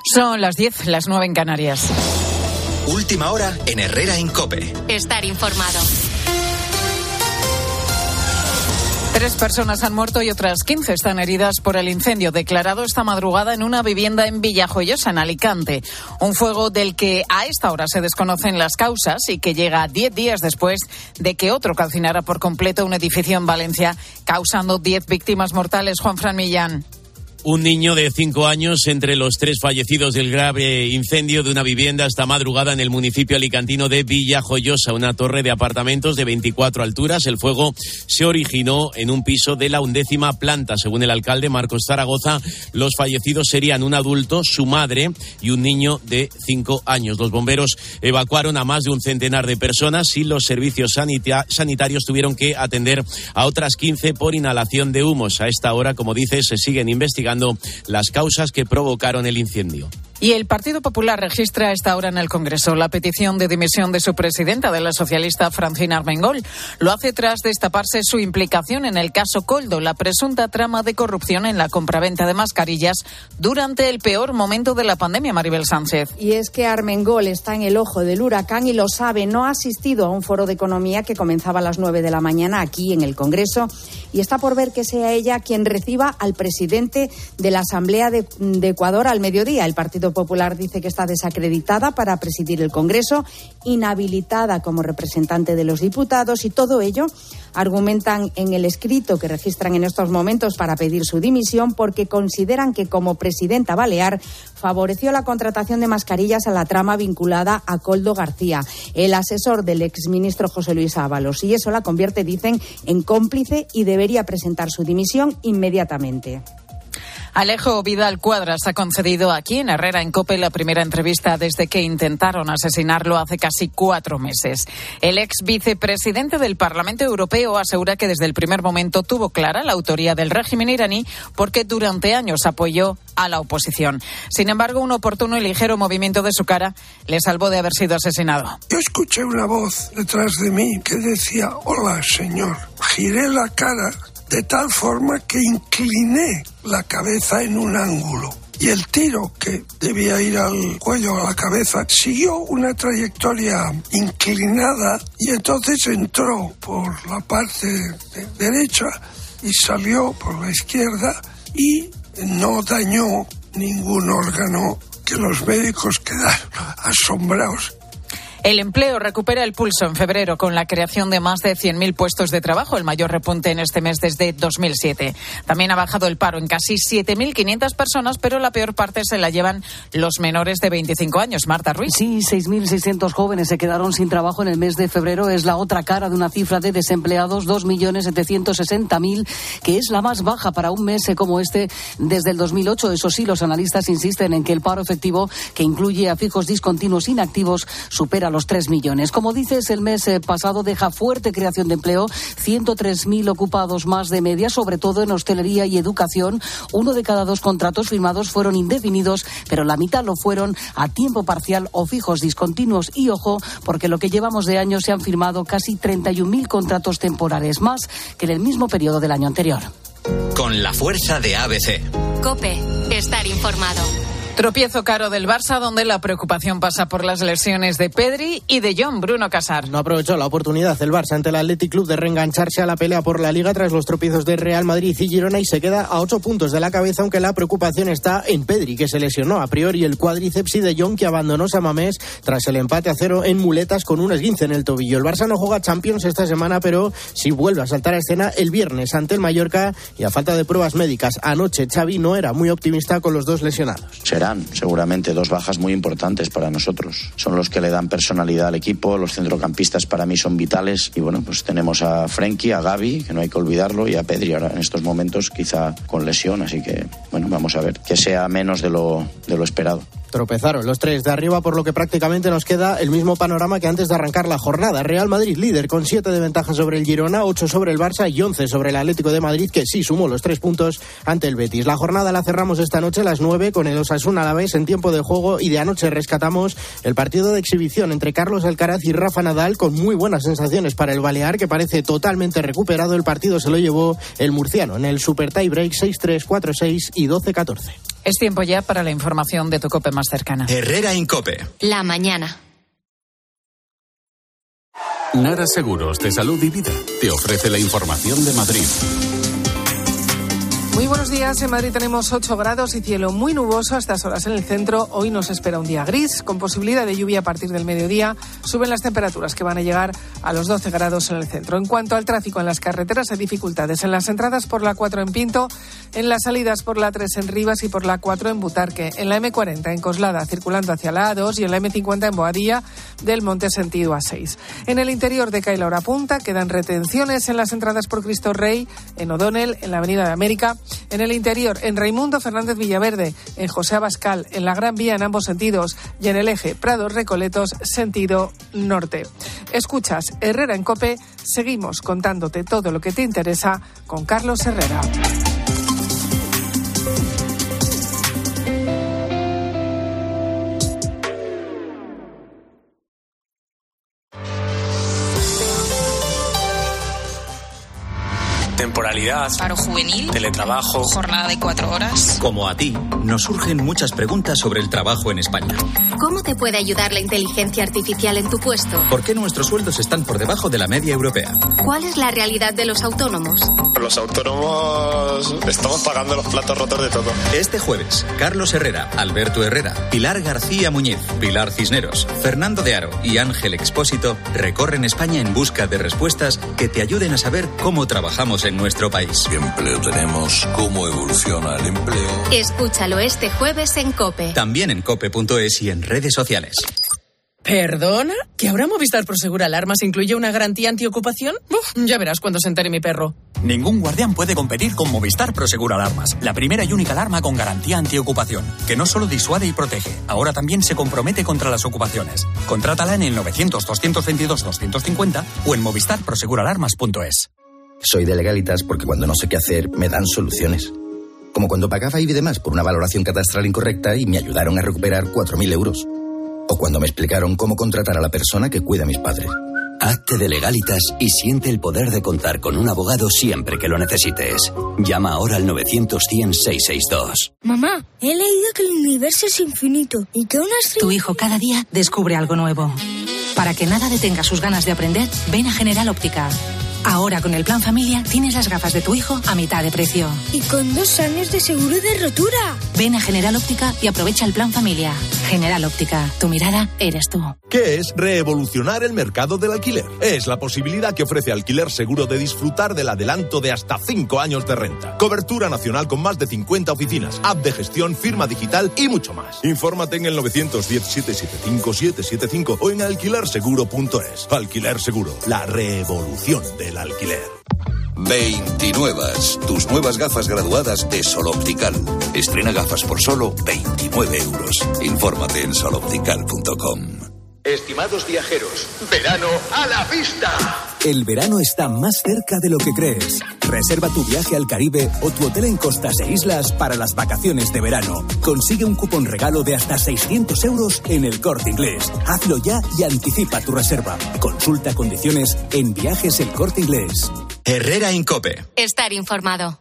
Son las 10, las 9 en Canarias. Última hora en Herrera Incope. Estar informado. 3 personas han muerto y otras 15 están heridas por el incendio declarado esta madrugada en una vivienda en Villajoyosa, en Alicante. Un fuego del que a esta hora se desconocen las causas y que llega 10 días después de que otro calcinara por completo un edificio en Valencia, causando 10 víctimas mortales. Juanfran Millán. Un niño de 5 años entre los 3 fallecidos del grave incendio de una vivienda esta madrugada en el municipio alicantino de Villajoyosa, una torre de apartamentos de 24 alturas. El fuego se originó en un piso de la 11ª planta. Según el alcalde Marcos Zaragoza, los fallecidos serían un adulto, su madre y un niño de 5 años. Los bomberos evacuaron a más de un centenar de personas y los servicios sanitarios tuvieron que atender a otras 15 por inhalación de humos. A esta hora, como dice, se siguen investigando las causas que provocaron el incendio. Y el Partido Popular registra a esta hora en el Congreso la petición de dimisión de su presidenta, de la socialista Francina Armengol. Lo hace tras destaparse su implicación en el caso Koldo, la presunta trama de corrupción en la compraventa de mascarillas durante el peor momento de la pandemia. Maribel Sánchez. Y es que Armengol está en el ojo del huracán y lo sabe. No ha asistido a un foro de economía que comenzaba a las 9 de la mañana aquí en el Congreso y está por ver que sea ella quien reciba al presidente de la Asamblea de Ecuador al mediodía. El Partido Popular dice que está desacreditada para presidir el Congreso, inhabilitada como representante de los diputados y todo ello argumentan en el escrito que registran en estos momentos para pedir su dimisión porque consideran que como presidenta balear favoreció la contratación de mascarillas a la trama vinculada a Koldo García, el asesor del exministro José Luis Ábalos, y eso la convierte, dicen, en cómplice y debería presentar su dimisión inmediatamente. Alejo Vidal Cuadras ha concedido aquí en Herrera Incope la primera entrevista desde que intentaron asesinarlo hace casi 4 meses. El ex vicepresidente del Parlamento Europeo asegura que desde el primer momento tuvo clara la autoría del régimen iraní porque durante años apoyó a la oposición. Sin embargo, un oportuno y ligero movimiento de su cara le salvó de haber sido asesinado. Yo escuché una voz detrás de mí que decía: hola, señor. Giré la cara de tal forma que incliné la cabeza en un ángulo. Y el tiro, que debía ir al cuello o a la cabeza, siguió una trayectoria inclinada y entonces entró por la parte derecha y salió por la izquierda y no dañó ningún órgano, que los médicos quedaron asombrados. El empleo recupera el pulso en febrero con la creación de más de 100.000 puestos de trabajo, el mayor repunte en este mes desde 2007. También ha bajado el paro en casi 7.500 personas, pero la peor parte se la llevan los menores de 25 años. Marta Ruiz. Sí, 6.600 jóvenes se quedaron sin trabajo en el mes de febrero. Es la otra cara de una cifra de desempleados, 2.760.000, que es la más baja para un mes como este desde el 2008. Eso sí, los analistas insisten en que el paro efectivo, que incluye a fijos discontinuos inactivos, supera los 3 millones. Como dices, el mes pasado deja fuerte creación de empleo, 103.000 ocupados más de media, sobre todo en hostelería y educación. 1 de cada 2 contratos firmados fueron indefinidos, pero la mitad lo fueron a tiempo parcial o fijos discontinuos. Y ojo, porque lo que llevamos de año se han firmado casi 31.000 contratos temporales, más que en el mismo periodo del año anterior. Con la fuerza de ABC. COPE. Estar informado. Tropiezo caro del Barça, donde la preocupación pasa por las lesiones de Pedri y de Jong. Bruno Casar. No aprovechó la oportunidad el Barça ante el Athletic Club de reengancharse a la pelea por la Liga tras los tropiezos de Real Madrid y Girona y se queda a 8 puntos de la cabeza, aunque la preocupación está en Pedri, que se lesionó a priori el cuádriceps, y de Jong, que abandonó San Mamés tras el empate a 0 en muletas con un esguince en el tobillo. El Barça no juega Champions esta semana, pero sí vuelve a saltar a escena el viernes ante el Mallorca y a falta de pruebas médicas. Anoche Xavi no era muy optimista con los 2 lesionados. Serán seguramente 2 bajas muy importantes para nosotros. Son los que le dan personalidad al equipo. Los centrocampistas para mí son vitales. Y bueno, pues tenemos a Frenkie, a Gavi, que no hay que olvidarlo, y a Pedri ahora en estos momentos quizá con lesión. Así que, bueno, vamos a ver. Que sea menos de lo esperado. Tropezaron los 3 de arriba, por lo que prácticamente nos queda el mismo panorama que antes de arrancar la jornada. Real Madrid líder con 7 de ventaja sobre el Girona, 8 sobre el Barça y 11 sobre el Atlético de Madrid, que sí sumó los 3 puntos ante el Betis. La jornada la cerramos esta noche a las 9 con el Osasuna Alavés en tiempo de juego, y de anoche rescatamos el partido de exhibición entre Carlos Alcaraz y Rafa Nadal, con muy buenas sensaciones para el balear, que parece totalmente recuperado. El partido se lo llevó el murciano en el super tie break 6-3, 4-6 y 12-14. Es tiempo ya para la información de tu COPE más cercana. Herrera Incope. La mañana. Nara Seguros de Salud y Vida te ofrece la información de Madrid. Muy buenos días. En Madrid tenemos 8 grados y cielo muy nuboso a estas horas en el centro. Hoy nos espera un día gris, con posibilidad de lluvia a partir del mediodía. Suben las temperaturas que van a llegar a los 12 grados en el centro. En cuanto al tráfico en las carreteras, hay dificultades en las entradas por la 4 en Pinto, en las salidas por la 3 en Rivas y por la 4 en Butarque, en la M40 en Coslada, circulando hacia la A2 y en la M50 en Boadilla del Monte sentido A6. En el interior de Caila Hora Punta quedan retenciones en las entradas por Cristo Rey, en O'Donnell, en la Avenida de América. En el interior, en Raimundo Fernández Villaverde, en José Abascal, en la Gran Vía en ambos sentidos y en el eje Prados Recoletos, sentido norte. Escuchas Herrera en COPE, seguimos contándote todo lo que te interesa con Carlos Herrera. Temporalidad, paro juvenil, teletrabajo, jornada de 4 horas. Como a ti, nos surgen muchas preguntas sobre el trabajo en España. ¿Cómo te puede ayudar la inteligencia artificial en tu puesto? ¿Por qué nuestros sueldos están por debajo de la media europea? ¿Cuál es la realidad de los autónomos? Los autónomos estamos pagando los platos rotos de todo. Este jueves, Carlos Herrera, Alberto Herrera, Pilar García Muñiz, Pilar Cisneros, Fernando de Aro y Ángel Expósito recorren España en busca de respuestas que te ayuden a saber cómo trabajamos en nuestro país. ¿Qué empleo tenemos? ¿Cómo evoluciona el empleo? Escúchalo este jueves en COPE. También en cope.es y en redes sociales. ¿Perdona? ¿Que ahora Movistar Prosegur Alarmas incluye una garantía antiocupación? Ya verás cuando se entere mi perro. Ningún guardián puede competir con Movistar Prosegur Alarmas, la primera y única alarma con garantía antiocupación, que no solo disuade y protege, ahora también se compromete contra las ocupaciones. Contrátala en el 900-222-250 o en movistarproseguralarmas.es. Soy de Legalitas porque cuando no sé qué hacer, me dan soluciones. Como cuando pagaba IBI de más por una valoración catastral incorrecta y me ayudaron a recuperar 4.000 euros. O cuando me explicaron cómo contratar a la persona que cuida a mis padres. Hazte de Legalitas y siente el poder de contar con un abogado siempre que lo necesites. Llama ahora al 900-100-662. Mamá, he leído que el universo es infinito y que una estrella... Tu hijo cada día descubre algo nuevo. Para que nada detenga sus ganas de aprender, ven a General Óptica. Ahora con el Plan Familia tienes las gafas de tu hijo a mitad de precio. Y con 2 años de seguro de rotura. Ven a General Óptica y aprovecha el Plan Familia. General Óptica, tu mirada eres tú. ¿Qué es revolucionar el mercado del alquiler? Es la posibilidad que ofrece Alquiler Seguro de disfrutar del adelanto de hasta 5 años de renta. Cobertura nacional con más de 50 oficinas, app de gestión, firma digital y mucho más. Infórmate en el 910-775-775 o en alquilerseguro.es. Alquiler Seguro, la revolución del alquiler. 29. Tus nuevas gafas graduadas de Sol Optical. Estrena gafas por solo 29 euros. Infórmate en soloptical.com. Estimados viajeros, verano a la vista. El verano está más cerca de lo que crees. Reserva tu viaje al Caribe o tu hotel en costas e islas para las vacaciones de verano. Consigue un cupón regalo de hasta 600 euros en El Corte Inglés. Hazlo ya y anticipa tu reserva. Consulta condiciones en Viajes El Corte Inglés. Herrera Incope. Estar informado.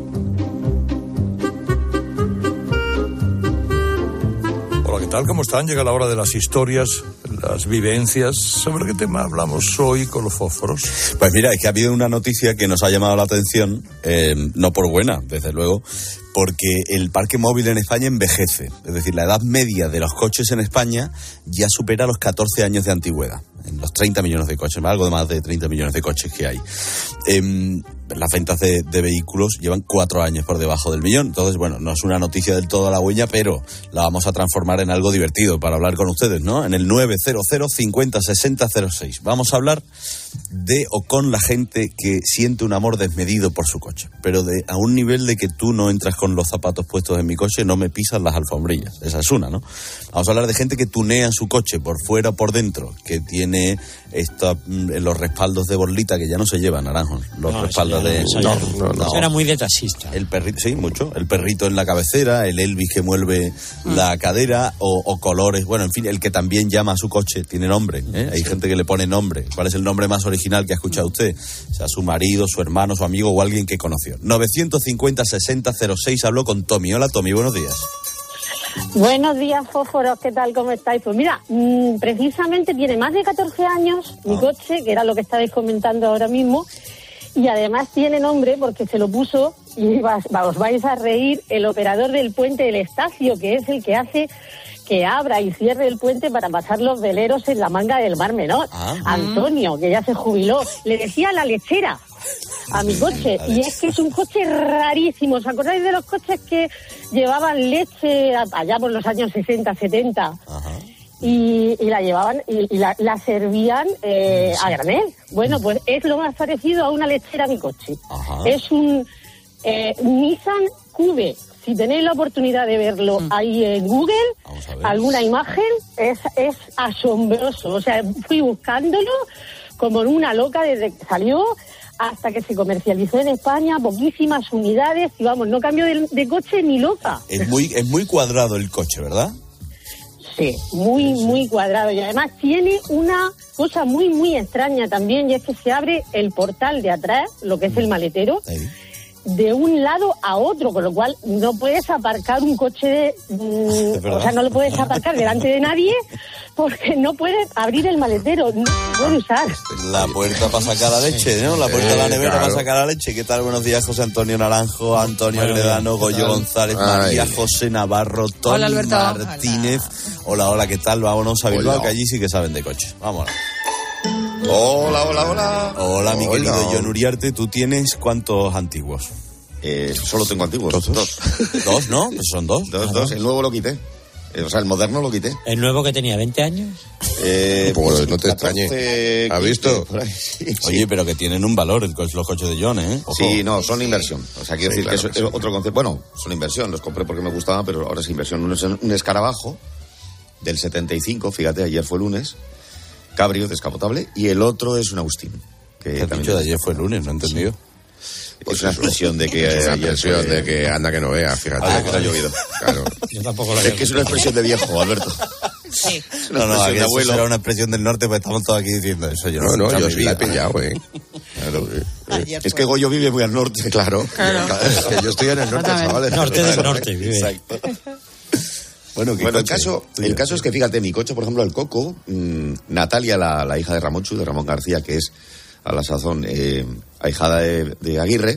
Hola, ¿qué tal? ¿Cómo están? Llega la hora de las historias, las vivencias. ¿Sobre qué tema hablamos hoy con los fósforos? Pues mira, es que ha habido una noticia que nos ha llamado la atención, no por buena, desde luego, porque el parque móvil en España envejece. Es decir, la edad media de los coches en España ya supera los 14 años de antigüedad. En los 30 millones de coches, algo de más de 30 millones de coches que hay. Las ventas de vehículos llevan 4 años por debajo del millón. Entonces, bueno, no es una noticia del todo halagüeña, pero la vamos a transformar en algo divertido para hablar con ustedes, ¿no? En el 900 50 60 06. Vamos a hablar de o con la gente que siente un amor desmedido por su coche, pero a un nivel de que tú no entras con los zapatos puestos en mi coche, no me pisas las alfombrillas. Esa es una, ¿no? Vamos a hablar de gente que tunea su coche por fuera o por dentro, que tiene los respaldos de borlita que ya no se llevan, naranjos, los respaldos de... Eso era muy de taxista. El perrito, sí, mucho. El perrito en la cabecera, el Elvis que mueve la cadera o colores. Bueno, en fin, el que también llama a su coche tiene nombre, ¿eh? Hay gente que le pone nombre. ¿Cuál es el nombre más original que ha escuchado usted? O sea, su marido, su hermano, su amigo o alguien que conoció. 950 60 06 6 habló con Tommy. Hola, Tommy, buenos días. Buenos días, fósforos, ¿qué tal? ¿Cómo estáis? Pues mira, precisamente tiene más de 14 años mi coche, que era lo que estabais comentando ahora mismo, y además tiene nombre porque se lo puso, y os vais a reír, el operador del puente del Estacio, que es el que hace que abra y cierre el puente para pasar los veleros en la manga del Mar Menor. Antonio, que ya se jubiló, le decía la lechera a mi coche, y es que es un coche rarísimo. ¿Os acordáis de los coches que llevaban leche allá por los años 60, 70? Y la llevaban y la servían a granel. Bueno, pues es lo más parecido a una lechera mi coche. Es un Nissan Cube. Si tenéis la oportunidad de verlo ahí en Google, alguna imagen, es asombroso. O sea, fui buscándolo como una loca desde que salió hasta que se comercializó en España, poquísimas unidades, y vamos, no cambio de coche ni loca. Es muy cuadrado el coche, ¿verdad? Sí, muy cuadrado, y además tiene una cosa muy extraña también, y es que se abre el portal de atrás, lo que es el maletero, de un lado a otro, con lo cual no puedes aparcar un coche o sea, no lo puedes aparcar delante de nadie porque no puedes abrir el maletero, no puedes usar la puerta para sacar la leche, ¿no? La puerta de la nevera para sacar la leche. ¿Qué tal? Buenos días, José Antonio Naranjo, Antonio Agredano, Goyo González, María José Navarro, Tony Martínez. Hola, ¿qué tal? Vámonos a Bilbao, que allí sí que saben de coches. Vámonos. Hola. Hola, mi querido John Uriarte. ¿Tú tienes cuántos antiguos? Solo tengo antiguos. ¿Dos? ¿Dos, no? Pues son dos. Dos. El nuevo lo quité. O sea, el moderno lo quité. ¿El nuevo que tenía 20 años? Pues no te extrañe. ¿Has visto? Sí. Oye, pero que tienen un valor los coches de John, ¿eh? Ojo. Sí, no, son inversión. O sea, quiero decir que es otro concepto. Bueno, son inversión. Los compré porque me gustaban, pero ahora es inversión. Uno es un escarabajo del 75, fíjate, ayer fue lunes. Cabrio descapotable, y el otro es un Austin. Que el dicho de ayer fue el lunes, no he entendido. Sí. Es una expresión de que es una expresión de que anda que no vea, fíjate. Que ha llovido. Claro. Yo tampoco lo es que es una expresión de viejo, Alberto. Sí. No, aquí eso será una expresión del norte, pues estamos todos aquí diciendo eso. Yo sí la he pillado, Claro. Es que Goyo vive muy al norte, claro. Es que yo estoy en el norte, chavales. Norte del norte, vive. Exacto. Bueno, el caso es que, fíjate, mi coche, por ejemplo, el Coco, Natalia, la hija de Ramonchu, de Ramón García, que es a la sazón ahijada de Aguirre,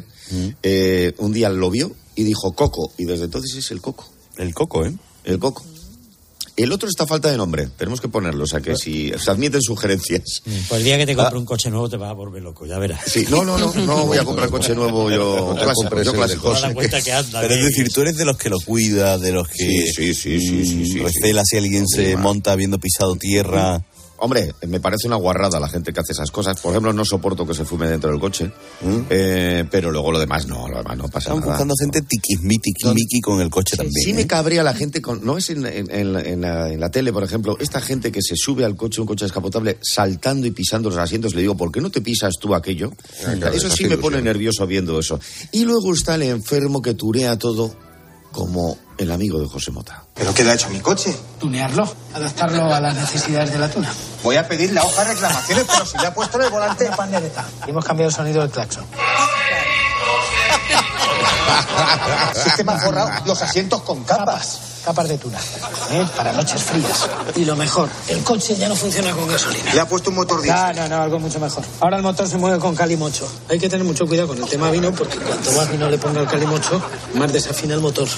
un día lo vio y dijo Coco, y desde entonces es el Coco. El Coco, ¿eh? El Coco. El otro está a falta de nombre, tenemos que ponerlo, o sea que si se admiten sugerencias. Pues el día que te compre un coche nuevo te vas a volver loco, ya verás. Sí, no voy a comprar coche nuevo, yo clásico. Pero es decir, tú eres de los que lo cuida, de los que recela si alguien se monta habiendo pisado tierra. Hombre, me parece una guarrada la gente que hace esas cosas. Por ejemplo, no soporto que se fume dentro del coche. Pero luego lo demás no pasa nada. Están buscando gente tiquismiqui con el coche también. Sí me cabría la gente no es en la tele, por ejemplo, esta gente que se sube al coche, un coche descapotable, saltando y pisando los asientos. Le digo, ¿por qué no te pisas tú aquello? Eso sí me pone nervioso viendo eso. Y luego está el enfermo que turea todo como el amigo de José Mota. ¿Pero qué le ha hecho a mi coche? Tunearlo, adaptarlo a las necesidades de la tuna. Voy a pedir la hoja de reclamaciones, pero si le ha puesto en el volante... Una pandereta. Y hemos cambiado el sonido del claxon. Es que me han forrado los asientos con capas. Capas de tuna, para noches frías. Y lo mejor, el coche ya no funciona con gasolina. Le ha puesto un motor diésel. No, algo mucho mejor. Ahora el motor se mueve con calimocho. Hay que tener mucho cuidado con el tema vino, porque cuanto más vino le ponga el calimocho, más desafina el motor.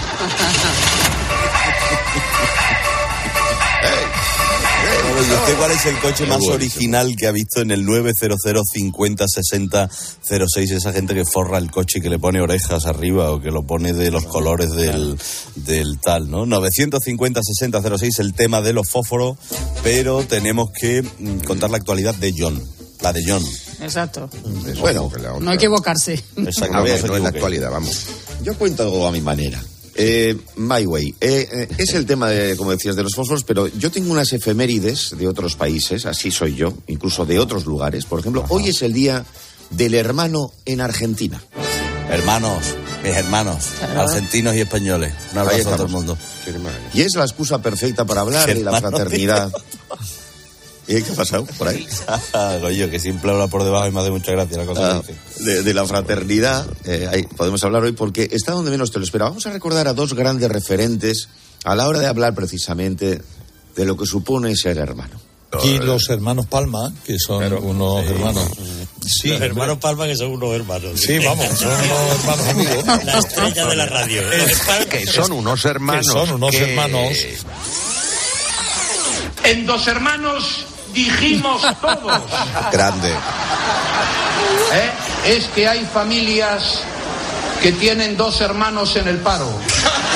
¿Y usted cuál es el coche más original que ha visto en el 900 50 60 06? Esa gente que forra el coche y que le pone orejas arriba o que lo pone de los colores del tal, ¿no? 950 60 06, el tema de los fósforos, pero tenemos que contar la actualidad de John. La de John. Exacto. Bueno, no hay que equivocarse. A ver, no es la actualidad, vamos. Yo cuento algo a mi manera. My Way. Es el tema, como decías, de los fósforos, pero yo tengo unas efemérides de otros países, así soy yo, incluso de otros lugares. Por ejemplo, hoy es el día del hermano en Argentina. Mis hermanos, argentinos y españoles. Un abrazo a todo el mundo. Y es la excusa perfecta para hablar de la fraternidad. ¿Y qué ha pasado por ahí? Oye, que siempre habla por debajo y me hace mucha gracia la cosa. De la fraternidad, ahí podemos hablar hoy porque está donde menos te lo espera. Vamos a recordar a dos grandes referentes a la hora de hablar precisamente de lo que supone ser hermano. Aquí los hermanos Palma, que son unos hermanos. Sí, los hermanos Palma, que son unos hermanos. Sí, vamos, son unos hermanos amigos. La estrella de la radio. Que son unos hermanos. Que son unos hermanos. En Dos Hermanos dijimos todos. Grande. Es que hay familias que tienen 2 hermanos en el paro. O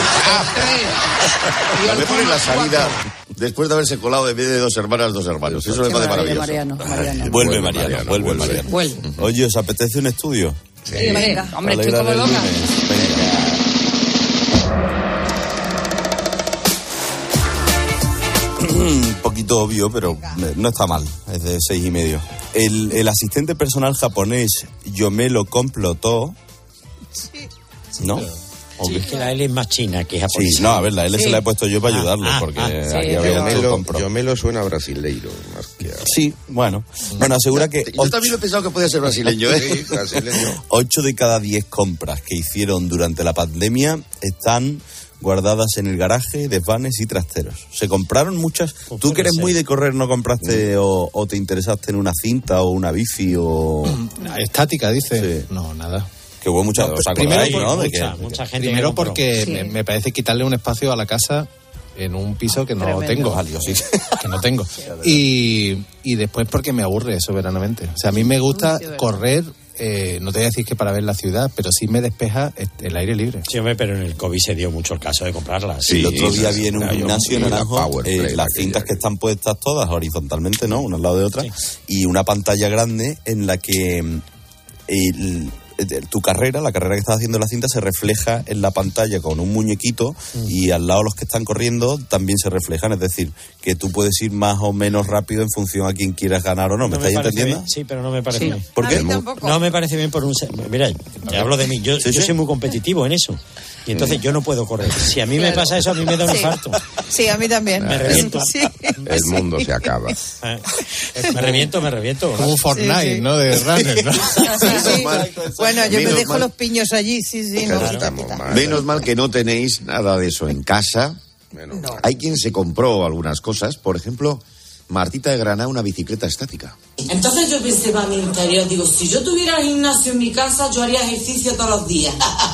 3. Y me ponen la salida. 4. Después de haberse colado en vez de 2 hermanas, 2 hermanos. Eso me parece maravilloso. Vuelve Mariano. Oye, ¿os apetece un estudio? Sí, venga. Hombre, estoy como loca. Un poquito obvio, pero no está mal. Es de 6,5. El asistente personal japonés Yomelo Complotó. ¿No? Sí, es que la L es más china que japonesa. Sí, no, a ver, la L se la he puesto yo para ayudarlo, porque aquí había Yomelo suena brasileiro, más que sí, bueno, asegura que... Yo también he pensado que podía ser brasileño, ¿eh? Sí, brasileño. 8 de cada 10 compras que hicieron durante la pandemia están guardadas en el garaje, desvanes y trasteros. Se compraron muchas... Tú que eres muy de correr, ¿no compraste o te interesaste en una cinta o una bici o...? Estática, dice. Sí. No, nada. Que hubo muchas... ¿Os acordáis, no? Mucha gente. Primero porque me parece quitarle un espacio a la casa en un piso que no tengo. Que no tengo. Y después porque me aburre soberanamente. O sea, a mí me gusta correr... no te voy a decir que para ver la ciudad, pero sí me despeja el aire libre. Sí, hombre, pero en el COVID se dio mucho el caso de comprarlas. Sí, el otro día vi en un gimnasio Naranjo las cintas que están puestas todas horizontalmente, ¿no? Una al lado de otra, y una pantalla grande en la que tu carrera, la carrera que estás haciendo en la cinta, se refleja en la pantalla con un muñequito y al lado los que están corriendo también se reflejan, es decir, que tú puedes ir más o menos rápido en función a quién quieras ganar o no. ¿Me estáis entendiendo? Bien. Sí, pero no me parece bien. ¿Por qué? No me parece bien por un... Mira, te hablo de mí, yo soy muy competitivo en eso. Y entonces yo no puedo correr. Si a mí me pasa eso, a mí me da un infarto. Sí, a mí también. Me reviento. Sí. El mundo se acaba. Me reviento. Como un Fortnite, ¿no? De runner, ¿no? Sí. Bueno, yo me dejo los piños allí, no. Menos mal que no tenéis nada de eso en casa. No. Hay quien se compró algunas cosas, por ejemplo, Martita de Granada, una bicicleta estática. Entonces yo pensé para mi interior, digo, si yo tuviera gimnasio en mi casa, yo haría ejercicio todos los días.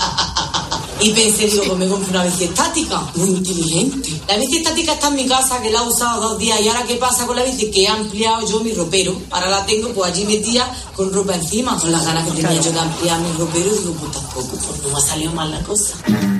Y pensé, digo, pues me compro una bici estática. Muy inteligente. La bici estática está en mi casa, que la he usado 2 días. ¿Y ahora qué pasa con la bici? Que he ampliado yo mi ropero. Ahora la tengo pues allí metida con ropa encima. Con las ganas que tenía yo de ampliar mi ropero, digo, pues tampoco, pues no me ha salido mal la cosa.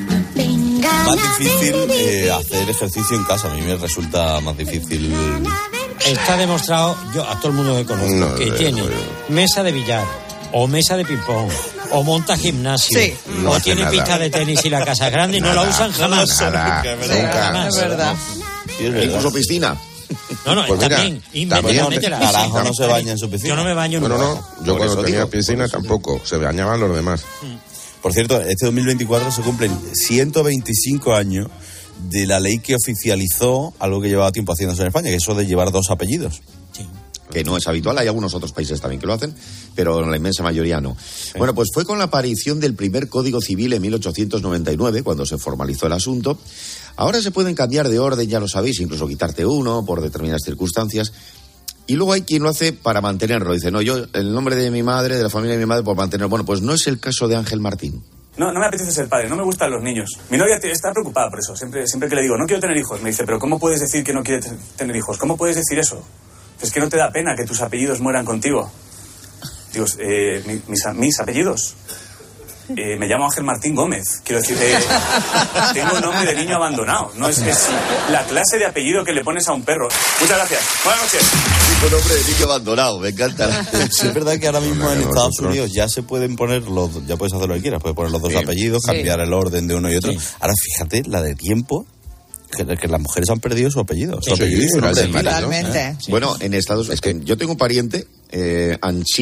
Más difícil hacer ejercicio en casa. A mí me resulta más difícil. Está demostrado, yo a todo el mundo que conozco, que tiene mesa de billar o mesa de ping-pong o monta gimnasio o tiene pista de tenis y la casa es grande y no la usan jamás. Nunca. Es verdad. Incluso piscina. No, pues también Carajo, no se baña en su piscina. Yo no me baño nunca. No. Yo cuando tenía piscina tampoco. Se bañaban los demás. Por cierto, este 2024 se cumplen 125 años de la ley que oficializó algo que llevaba tiempo haciéndose en España, que es eso de llevar 2 apellidos. Sí. Que no es habitual, hay algunos otros países también que lo hacen, pero la inmensa mayoría no. Sí. Bueno, pues fue con la aparición del primer Código Civil en 1899, cuando se formalizó el asunto. Ahora se pueden cambiar de orden, ya lo sabéis, incluso quitarte uno por determinadas circunstancias. Y luego hay quien lo hace para mantenerlo. Dice, no, yo, el nombre de mi madre, de la familia de mi madre, por mantenerlo. Bueno, pues no es el caso de Ángel Martín. No me apetece ser padre, no me gustan los niños. Mi novia está preocupada por eso. Siempre que le digo, no quiero tener hijos, me dice, pero ¿cómo puedes decir que no quieres tener hijos? ¿Cómo puedes decir eso? Es que no te da pena que tus apellidos mueran contigo. Digo, mis apellidos. Me llamo Ángel Martín Gómez. Quiero decir, tengo nombre de niño abandonado. No es la clase de apellido que le pones a un perro. Muchas gracias. Buenas noches. Tipo nombre de niño abandonado, me encanta. Sí, es verdad que ahora mismo en Estados Unidos ya se pueden poner ya puedes hacer lo que quieras, puedes poner los 2 apellidos, cambiar el orden de uno y otro. Ahora fíjate, la de tiempo, que las mujeres han perdido su apellido. Su apellido totalmente. Bueno, en Estados Unidos, yo tengo un pariente, Anchía,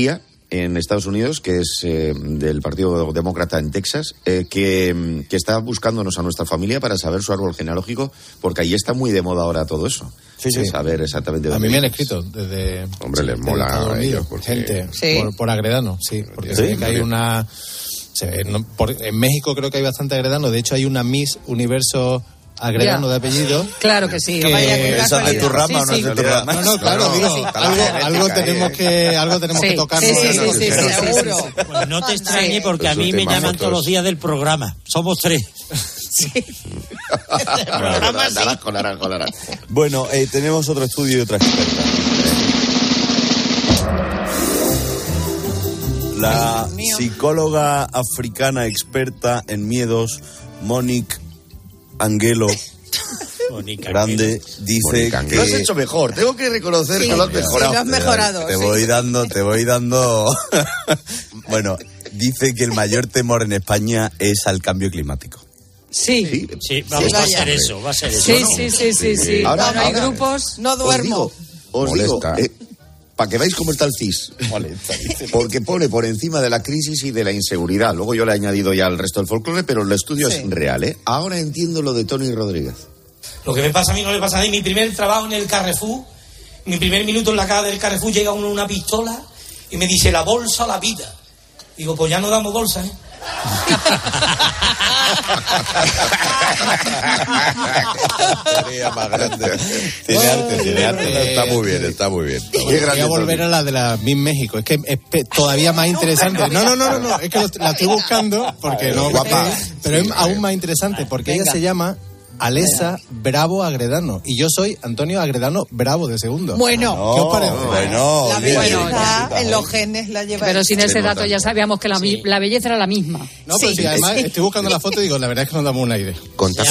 en Estados Unidos, que es del Partido Demócrata en Texas, que está buscándonos a nuestra familia para saber su árbol genealógico, porque ahí está muy de moda ahora todo eso. Sí. Saber exactamente a dónde mí me han vienes. escrito desde... Hombre, les mola a ellos. Porque... Gente, Sí. por agredano, sí. Porque se ve que hay una... en México creo que hay bastante agredano. De hecho, hay una Miss Universo agredano de apellido. Claro que sí. ¿Esa es de tu rama o no es de tu rama? No, claro, digo, algo tenemos que tocar. Sí, seguro. Pues no te extrañe porque a mí me llaman todos los días del programa. Somos 3. Sí. Naranjo. Bueno, tenemos otro estudio y otra experta. La psicóloga africana experta en miedos, Monique Angelo Grande, dice que... Lo has hecho mejor, tengo que reconocer que lo has mejorado. Sí, lo has mejorado. Te voy dando... Bueno, dice que el mayor temor en España es al cambio climático. Sí, va a ser eso. Sí. Ahora hay grupos, no duermo. Os digo, para que veáis cómo está el CIS. Porque pone por encima de la crisis y de la inseguridad. Luego yo le he añadido ya el resto del folclore, pero el estudio es real, ¿eh? Ahora entiendo lo de Tony Rodríguez. Lo que me pasa a mí no le pasa a nadie. Mi primer trabajo en el Carrefour, mi primer minuto en la caja del Carrefour, llega uno una pistola y me dice, la bolsa, la vida. Digo, pues ya no damos bolsa, ¿eh? Más grande. Tiene arte. Está muy bien. Voy a volver a la de la Miss México. Es que es todavía más interesante. No. Es que la estoy buscando porque no. Guapa. Pero es aún más interesante porque ella se llama Alesa Bravo Agredano y yo soy Antonio Agredano Bravo de segundo. Bueno, ¿qué os parece? La belleza en los genes la lleva. Pero sin ese dato ya sabíamos que la belleza era la misma. No, pero sí, además estoy buscando la foto y digo, la verdad es que nos damos un aire.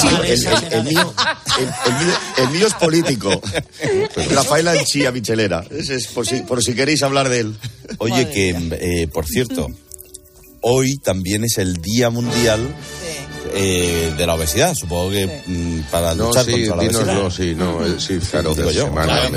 El mío es político. Rafael Anchía Michelera. Ese es por si queréis hablar de él. Oye, que por cierto, hoy también es el Día Mundial de la obesidad, supongo que para luchar contra la obesidad. Claro, digo yo.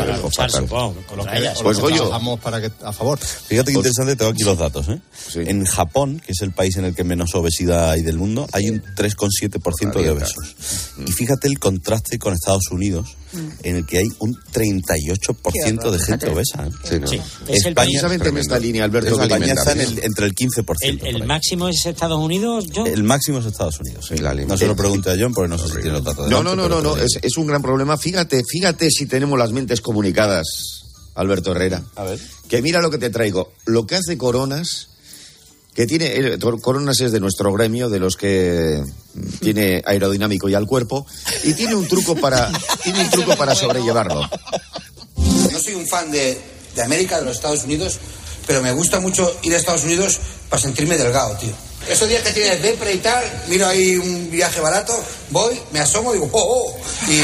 Pues trabajamos a favor. Fíjate qué interesante, tengo aquí los datos, ¿eh? Sí. En Japón, que es el país en el que menos obesidad hay del mundo, hay un 3,7% de obesos. Y fíjate el contraste con Estados Unidos, en el que hay un 38% de gente obesa. España, precisamente en esta línea, Alberto, España está entre el 15%. ¿El máximo es Estados Unidos, John? El máximo es Estados Unidos. Sí. No se lo pregunte a John porque no sé si tiene los datos. No. Es un gran problema. Fíjate si tenemos las mentes comunicadas, Alberto Herrera. A ver. Que mira lo que te traigo. Lo que hace Coronas, que tiene... Coronas es de nuestro gremio, de los que tiene aerodinámico y al cuerpo, y tiene un truco para sobrellevarlo. No soy un fan de América, de los Estados Unidos, pero me gusta mucho ir a Estados Unidos para sentirme delgado, tío. Esos días que tienes depre y tal, miro ahí un viaje barato, voy, me asomo, digo, ¡oh!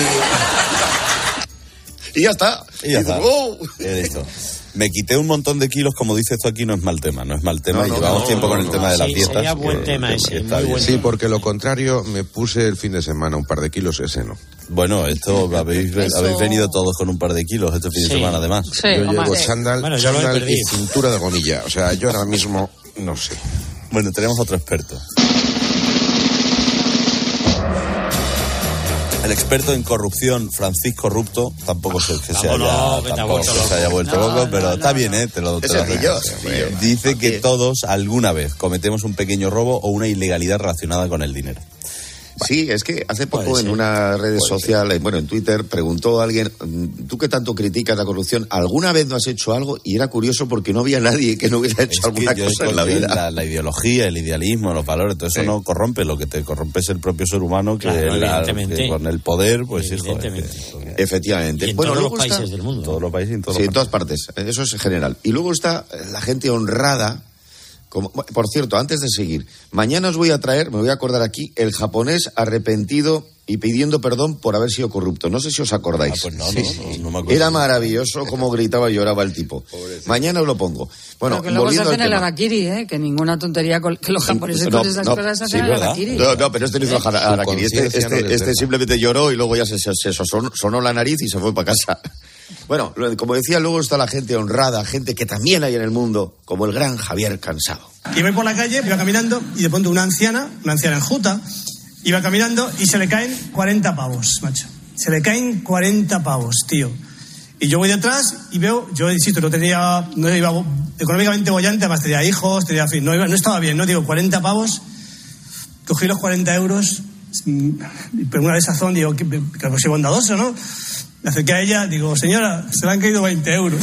Y ya está. ¡Oh! Listo. Me quité un montón de kilos, como dice esto aquí, no es mal tema. Llevamos tiempo con el tema de las dietas. Sería buen tema ese, muy buen Sí, porque lo contrario, me puse el fin de semana un par de kilos, ese no. Bueno, esto habéis venido todos con un par de kilos este fin de semana, además. Sí, yo llevo chándal y cintura de gomilla. O sea, yo ahora mismo no sé. Bueno, tenemos otro experto. El experto en corrupción, Francisco Rupto, tampoco sé que se haya vuelto loco, pero está bien, te lo dice que todos alguna vez cometemos un pequeño robo o una ilegalidad relacionada con el dinero. Sí, es que hace poco en una red social, en Twitter, preguntó a alguien, ¿tú qué tanto criticas la corrupción? ¿Alguna vez no has hecho algo? Y era curioso porque no había nadie que no hubiera hecho alguna cosa en la vida. La ideología, el idealismo, los valores, todo eso no corrompe. Lo que te corrompe es el propio ser humano que con el poder, pues hijo. Efectivamente. Y en todos los países del mundo. Todos los países, en todas partes. Eso es general. Y luego está la gente honrada. Por cierto, antes de seguir, mañana os voy a traer, me voy a acordar aquí, el japonés arrepentido y pidiendo perdón por haber sido corrupto. No sé si os acordáis. Pues no me acuerdo. Era maravilloso cómo gritaba y lloraba el tipo. Mañana os lo pongo. Bueno, pero que luego se hacen el harakiri, que ninguna tontería que los japoneses con esas cosas hacen el harakiri. No, pero este no hizo el harakiri. Este simplemente lloró y luego ya se sonó la nariz y se fue para casa. Bueno, como decía, luego está la gente honrada, gente que también hay en el mundo, como el gran Javier Cansado. Y voy por la calle, iba caminando, y de pronto una anciana enjuta, iba caminando y se le caen 40 pavos, macho. Se le caen 40 pavos, tío. Y yo voy detrás y veo, yo insisto, no iba económicamente bollante, además tenía hijos, en fin, no estaba bien, ¿no? Digo, 40 pavos, cogí los 40 euros, pero una desazón, digo, que soy bondadoso, ¿no? Me acerqué a ella, digo, señora, se le han caído 20 euros.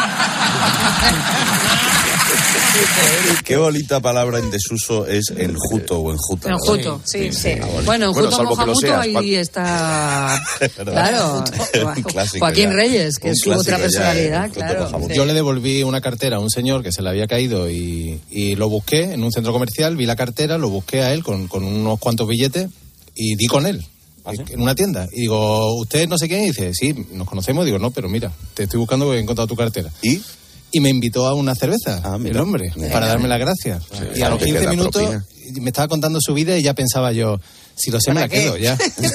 Qué bonita palabra en desuso es enjuto o enjuta. Enjuto, sí. Bueno, enjuto mojamuto, ahí está. Claro. Joaquín Reyes, que es su otra personalidad, claro. Yo le devolví una cartera a un señor que se le había caído y lo busqué en un centro comercial, vi la cartera, lo busqué a él con unos cuantos billetes y di con él. En una tienda. Y digo, ¿usted no sé quién? Y dice, sí, nos conocemos. Digo, no, pero mira, te estoy buscando porque he encontrado tu cartera. Y me invitó a una cerveza, el hombre, para darme las gracias. Y a los 15 minutos me estaba contando su vida y ya pensaba yo, si lo sé me la quedo ya.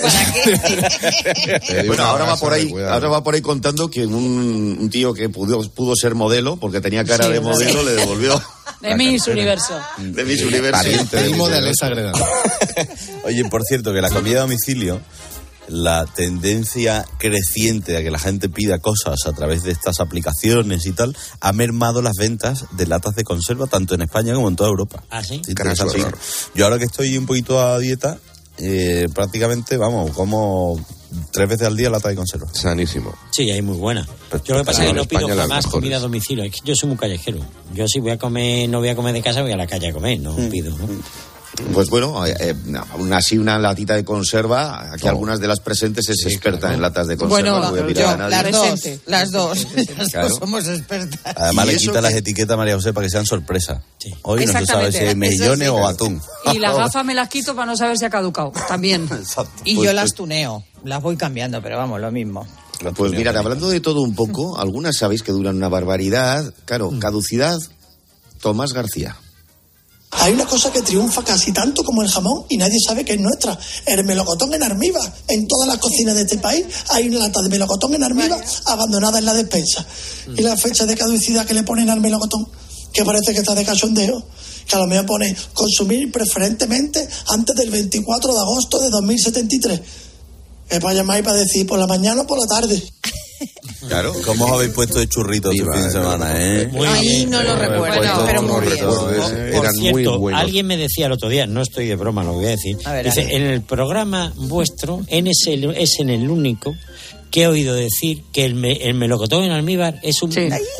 Bueno, ahora va por ahí contando que un tío que pudo ser modelo, porque tenía cara de modelo, le devolvió... De Miss Universo. De Miss Universo. Primo de Alexa Gredán. Oye, por cierto, que la comida a domicilio, la tendencia creciente a que la gente pida cosas a través de estas aplicaciones y tal, ha mermado las ventas de latas de conserva, tanto en España como en toda Europa. ¿Ah, sí? Yo ahora que estoy un poquito a dieta, prácticamente, como 3 veces al día lata de conserva. Sanísimo. Sí, ahí muy buena. Yo lo que pasa es que no pido jamás comida a domicilio. Es que yo soy muy callejero. Yo si voy a comer, no voy a comer de casa, voy a la calle a comer, no pido, ¿no? Pues bueno, aún así una latita de conserva, aquí algunas de las presentes es experta en latas de conserva. Bueno, no voy a mirar a nadie. las dos Claro. somos expertas. Además le quita las etiquetas a María José para que sean sorpresa. Sí. Hoy no se sabe si es mellones o atún. Y las gafas me las quito para no saber si ha caducado, también. Exacto. Y yo las tuneo, las voy cambiando, pero vamos, lo mismo. Pues mirad, hablando de todo un poco, algunas sabéis que duran una barbaridad. Claro, caducidad, Tomás García. Hay una cosa que triunfa casi tanto como el jamón y nadie sabe que es nuestra, el melocotón en almíbar. En todas las cocinas de este país hay una lata de melocotón en almíbar abandonada en la despensa. Y la fecha de caducidad que le ponen al melocotón, que parece que está de cachondeo, que a lo mejor pone consumir preferentemente antes del 24 de agosto de 2073. Es para llamar y para decir por la mañana o por la tarde. Claro, ¿cómo os habéis puesto de churritos este fin de semana, Ahí no lo recuerdo, pero muy bien. Por cierto, alguien me decía el otro día, no estoy de broma, lo voy a decir. Dice, en el programa vuestro, es en el único que he oído decir que el melocotón en almíbar es un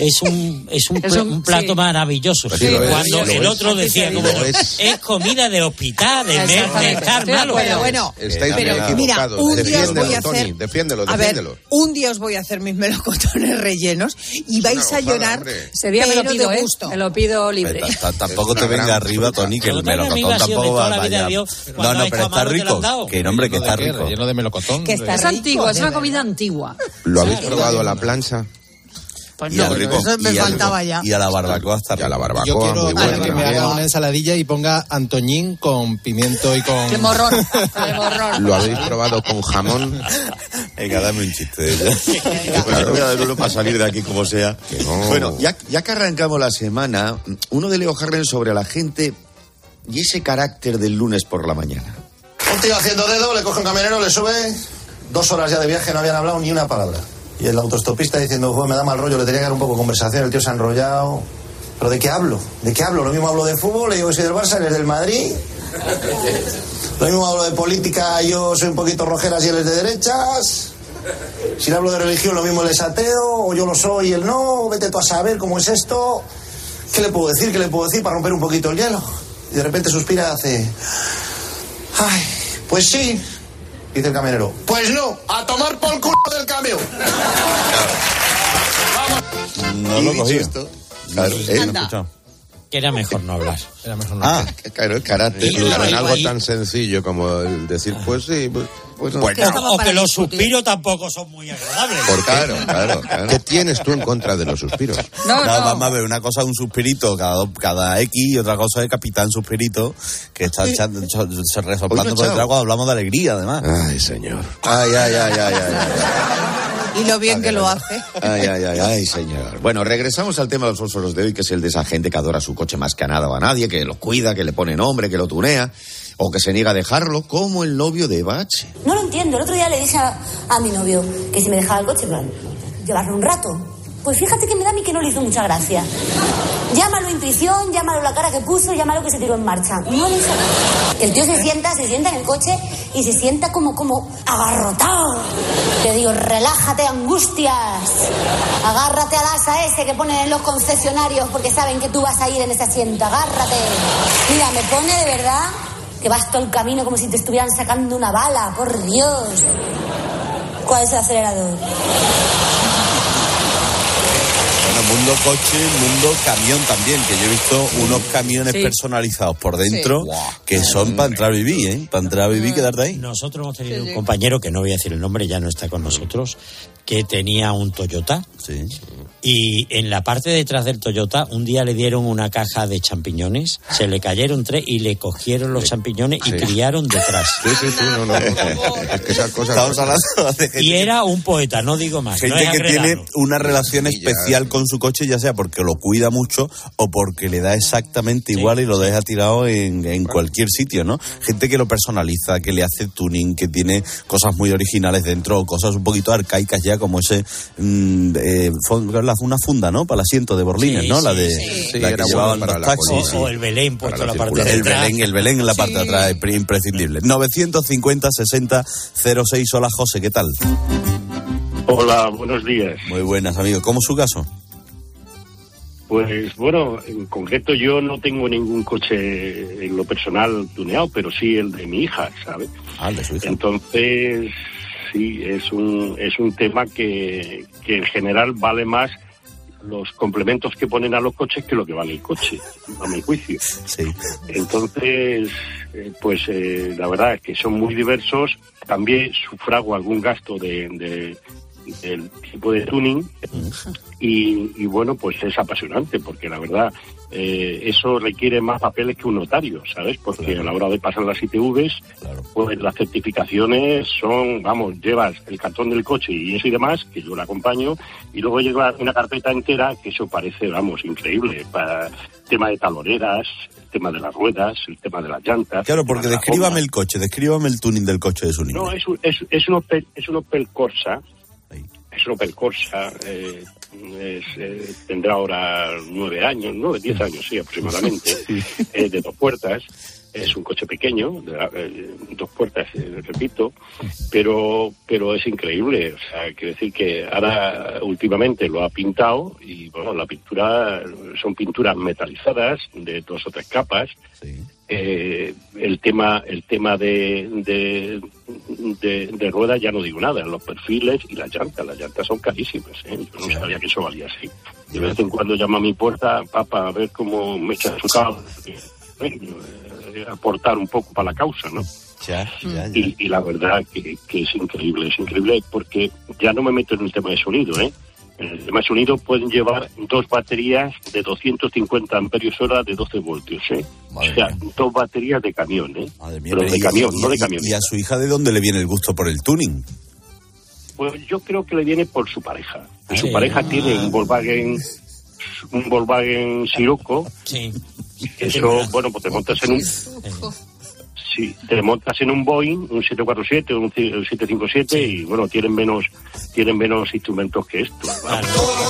plato maravilloso. Sí, cuando el otro decía como es comida de hospital, de estar malo. Bueno, estáis equivocados. Defiéndelo. A ver, un día os voy a hacer mis melocotones rellenos y vais a llorar. Sería me lo pido, de gusto. Me lo pido libre. Tampoco te venga arriba, Tony, que el melocotón tampoco va a vaya. No, pero está rico. Que nombre que está rico. Lleno de melocotón. Es antiguo, es una comida antigua. ¿Lo habéis probado a la plancha? Pues no, eso me faltaba ya. Y a la barbacoa hasta a la barbacoa. Yo quiero muy buena, que me haga una ensaladilla y ponga antoñín con pimiento y con... ¡Qué morrón! ¿Lo habéis probado con jamón? Venga, dame un chiste de ella. Claro, voy a dar uno para salir de aquí como sea. No. Bueno, ya que arrancamos la semana, uno de Leo Harlem sobre la gente y ese carácter del lunes por la mañana. Un tío haciendo dedo, le coge un camionero, le sube... 2 horas ya de viaje, no habían hablado ni una palabra. Y el autoestopista diciendo, me da mal rollo, le tenía que dar un poco de conversación, el tío se ha enrollado. ¿Pero de qué hablo? ¿De qué hablo? Lo mismo hablo de fútbol, le digo que soy del Barça, él es del Madrid. Lo mismo hablo de política, yo soy un poquito rojeras y él es de derechas. Si le hablo de religión, lo mismo él es ateo, o yo lo soy y él no, vete tú a saber cómo es esto. ¿Qué le puedo decir? ¿Qué le puedo decir para romper un poquito el hielo? Y de repente suspira y hace... Ay, pues sí... Dice el camionero, pues no, a tomar por culo del camión. No lo cogí esto. Claro, Que era mejor no hablar. Claro, el carácter. Incluso en algo tan sencillo como el decir, pues sí, pues no. O que los suspiros tampoco son muy agradables. Claro. ¿Qué tienes tú en contra de los suspiros? No, vamos a ver, una cosa es un suspirito cada X y otra cosa es Capitán Suspirito, que está resoplando por el trago, hablamos de alegría, además. Ay, señor. Ay. Y lo bien que lo hace. Ay, señor. Bueno, regresamos al tema de los fósforos de hoy, que es el de esa gente que adora su coche más que a nada o a nadie, que lo cuida, que le pone nombre, que lo tunea, o que se niega a dejarlo, como el novio de Eva H. No lo entiendo. El otro día le dije a mi novio que si me dejaba el coche, llevarlo un rato. Pues fíjate que me da a mí que no le hizo mucha gracia. Llámalo intuición, llámalo la cara que puso, llámalo que se tiró en marcha. No le hizo nada. El tío se sienta en el coche y se sienta como agarrotado. Te digo, relájate, angustias. Agárrate al asa ese que ponen en los concesionarios porque saben que tú vas a ir en ese asiento. Agárrate. Mira, me pone de verdad que vas todo el camino como si te estuvieran sacando una bala. Por Dios. ¿Cuál es el acelerador? Mundo coche, mundo camión también, que yo he visto unos camiones personalizados por dentro que son para entrar a vivir, ¿eh? Para entrar a vivir y quedarte ahí. Nosotros hemos tenido un compañero, que no voy a decir el nombre, ya no está con nosotros, que tenía un Toyota. Sí. Y en la parte de detrás del Toyota, un día le dieron una caja de champiñones, se le cayeron 3 y le cogieron los champiñones y criaron detrás. Sí, no. Es que esas cosas... Estamos hablando de gente, y era un poeta, no digo más. Gente no que tiene una relación especial con su coche, ya sea porque lo cuida mucho o porque le da exactamente igual y lo deja tirado en cualquier sitio, ¿no? Gente que lo personaliza, que le hace tuning, que tiene cosas muy originales dentro o cosas un poquito arcaicas ya, como ese... una funda, ¿no? Para el asiento de Borlines, ¿no? La que llevaban los taxis. O el Belén puesto en la parte de atrás. El Belén en la parte de atrás es imprescindible. 950 60 06. Hola, José, ¿qué tal? Hola, buenos días. Muy buenas, amigo. ¿Cómo es su caso? Pues bueno, en concreto yo no tengo ningún coche en lo personal tuneado, pero sí el de mi hija, ¿sabes? El de su hija. Entonces... Sí, es un tema que en general vale más los complementos que ponen a los coches que lo que vale el coche, a mi juicio. Sí. Entonces, la verdad es que son muy diversos. También sufrago algún gasto del tipo de tuning y bueno, pues es apasionante porque la verdad eso requiere más papeles que un notario, ¿sabes? Porque a la hora de pasar las ITVs, pues las certificaciones son, llevas el cartón del coche y eso y demás, que yo le acompaño, y luego lleva una carpeta entera que eso parece, increíble, para el tema de taloneras, el tema de las ruedas, el tema de las llantas. Claro, porque descríbame el coche, descríbame el tuning del coche de su niña. No, es un Opel Corsa. Es un Opel Corsa, tendrá ahora 10 años, sí, aproximadamente, de 2 puertas. Es un coche pequeño, de 2 puertas, repito, pero es increíble. O sea, quiero decir que ahora últimamente lo ha pintado y, bueno, la pintura son pinturas metalizadas de 2 o 3 capas. Sí. El tema de ruedas ya no digo nada, los perfiles y las llantas son carísimas, ¿eh? Yo no sabía que eso valía así. De vez en cuando llama a mi puerta, papá, a ver cómo me echa su cable, aportar un poco para la causa, ¿no? Ya. Y la verdad que es increíble porque ya no me meto en el tema de sonido, ¿eh? En el tema de sonido pueden llevar 2 baterías de 250 amperios hora de 12 voltios, ¿eh? Madre o sea, mía. 2 baterías de camión, ¿eh? Madre mía, pero de camión, no de camión. ¿Y a su hija de dónde le viene el gusto por el tuning? Pues yo creo que le viene por su pareja. Su pareja tiene un Volkswagen Scirocco. Sí. Eso, bueno, pues te montas en un... Sí, te montas en un Boeing, un 747 o un 757 y, bueno, tienen menos instrumentos que esto. Claro.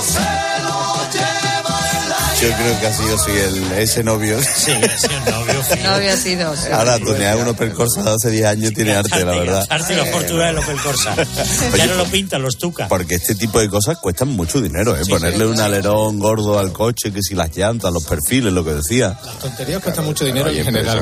Yo creo que ha sido ese novio. Sí, ha sido novio. No había sido. Sí. Ahora, tunear un Opel Corsa de hace 10 años tiene arte, la verdad. Arte y la fortuna del Opel Corsa. Ya no lo pintan, los tuca. Porque este tipo de cosas cuestan mucho dinero, ¿eh? Sí, ponerle un alerón gordo al coche, que si las llantas, los perfiles, lo que decía. Las tonterías cuestan mucho dinero en general.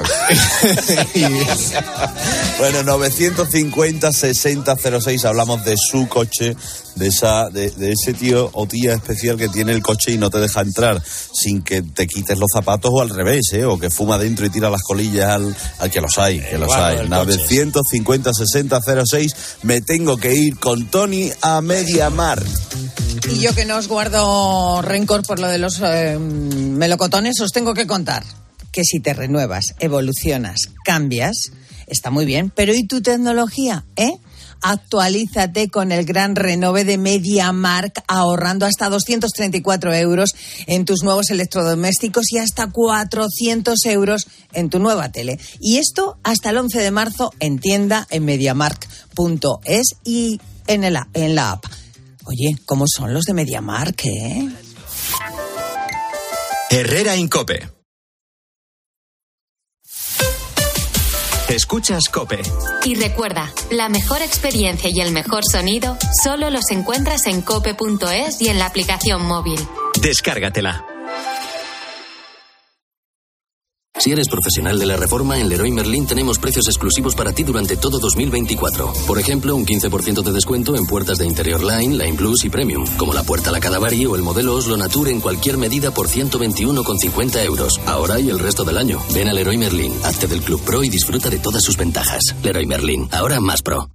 Bueno, 950 60 06, hablamos de su coche, de ese tío o tía especial que tiene el coche y no te deja entrar sin que te quites los zapatos, o al revés, o que fuma dentro y tira las colillas al que los hay, 950 60 06. Me tengo que ir con Tony a Mediamar. Y yo, que no os guardo rencor por lo de los melocotones, os tengo que contar que si te renuevas, evolucionas, cambias, está muy bien, pero ¿y tu tecnología, actualízate con el gran renove de MediaMarkt, ahorrando hasta 234 euros en tus nuevos electrodomésticos y hasta 400 euros en tu nueva tele. Y esto hasta el 11 de marzo en tienda, en MediaMarkt.es y en la app. Oye, ¿cómo son los de MediaMarkt, Herrera Incope. Escuchas COPE. Y recuerda, la mejor experiencia y el mejor sonido solo los encuentras en cope.es y en la aplicación móvil. Descárgatela. Si eres profesional de la reforma, en Leroy Merlin tenemos precios exclusivos para ti durante todo 2024. Por ejemplo, un 15% de descuento en puertas de interior Line, Line Plus y Premium, como la puerta La Cadavari o el modelo Oslo Nature en cualquier medida por 121,50 euros. Ahora y el resto del año. Ven a Leroy Merlin, hazte del Club Pro y disfruta de todas sus ventajas. Leroy Merlin, ahora más pro.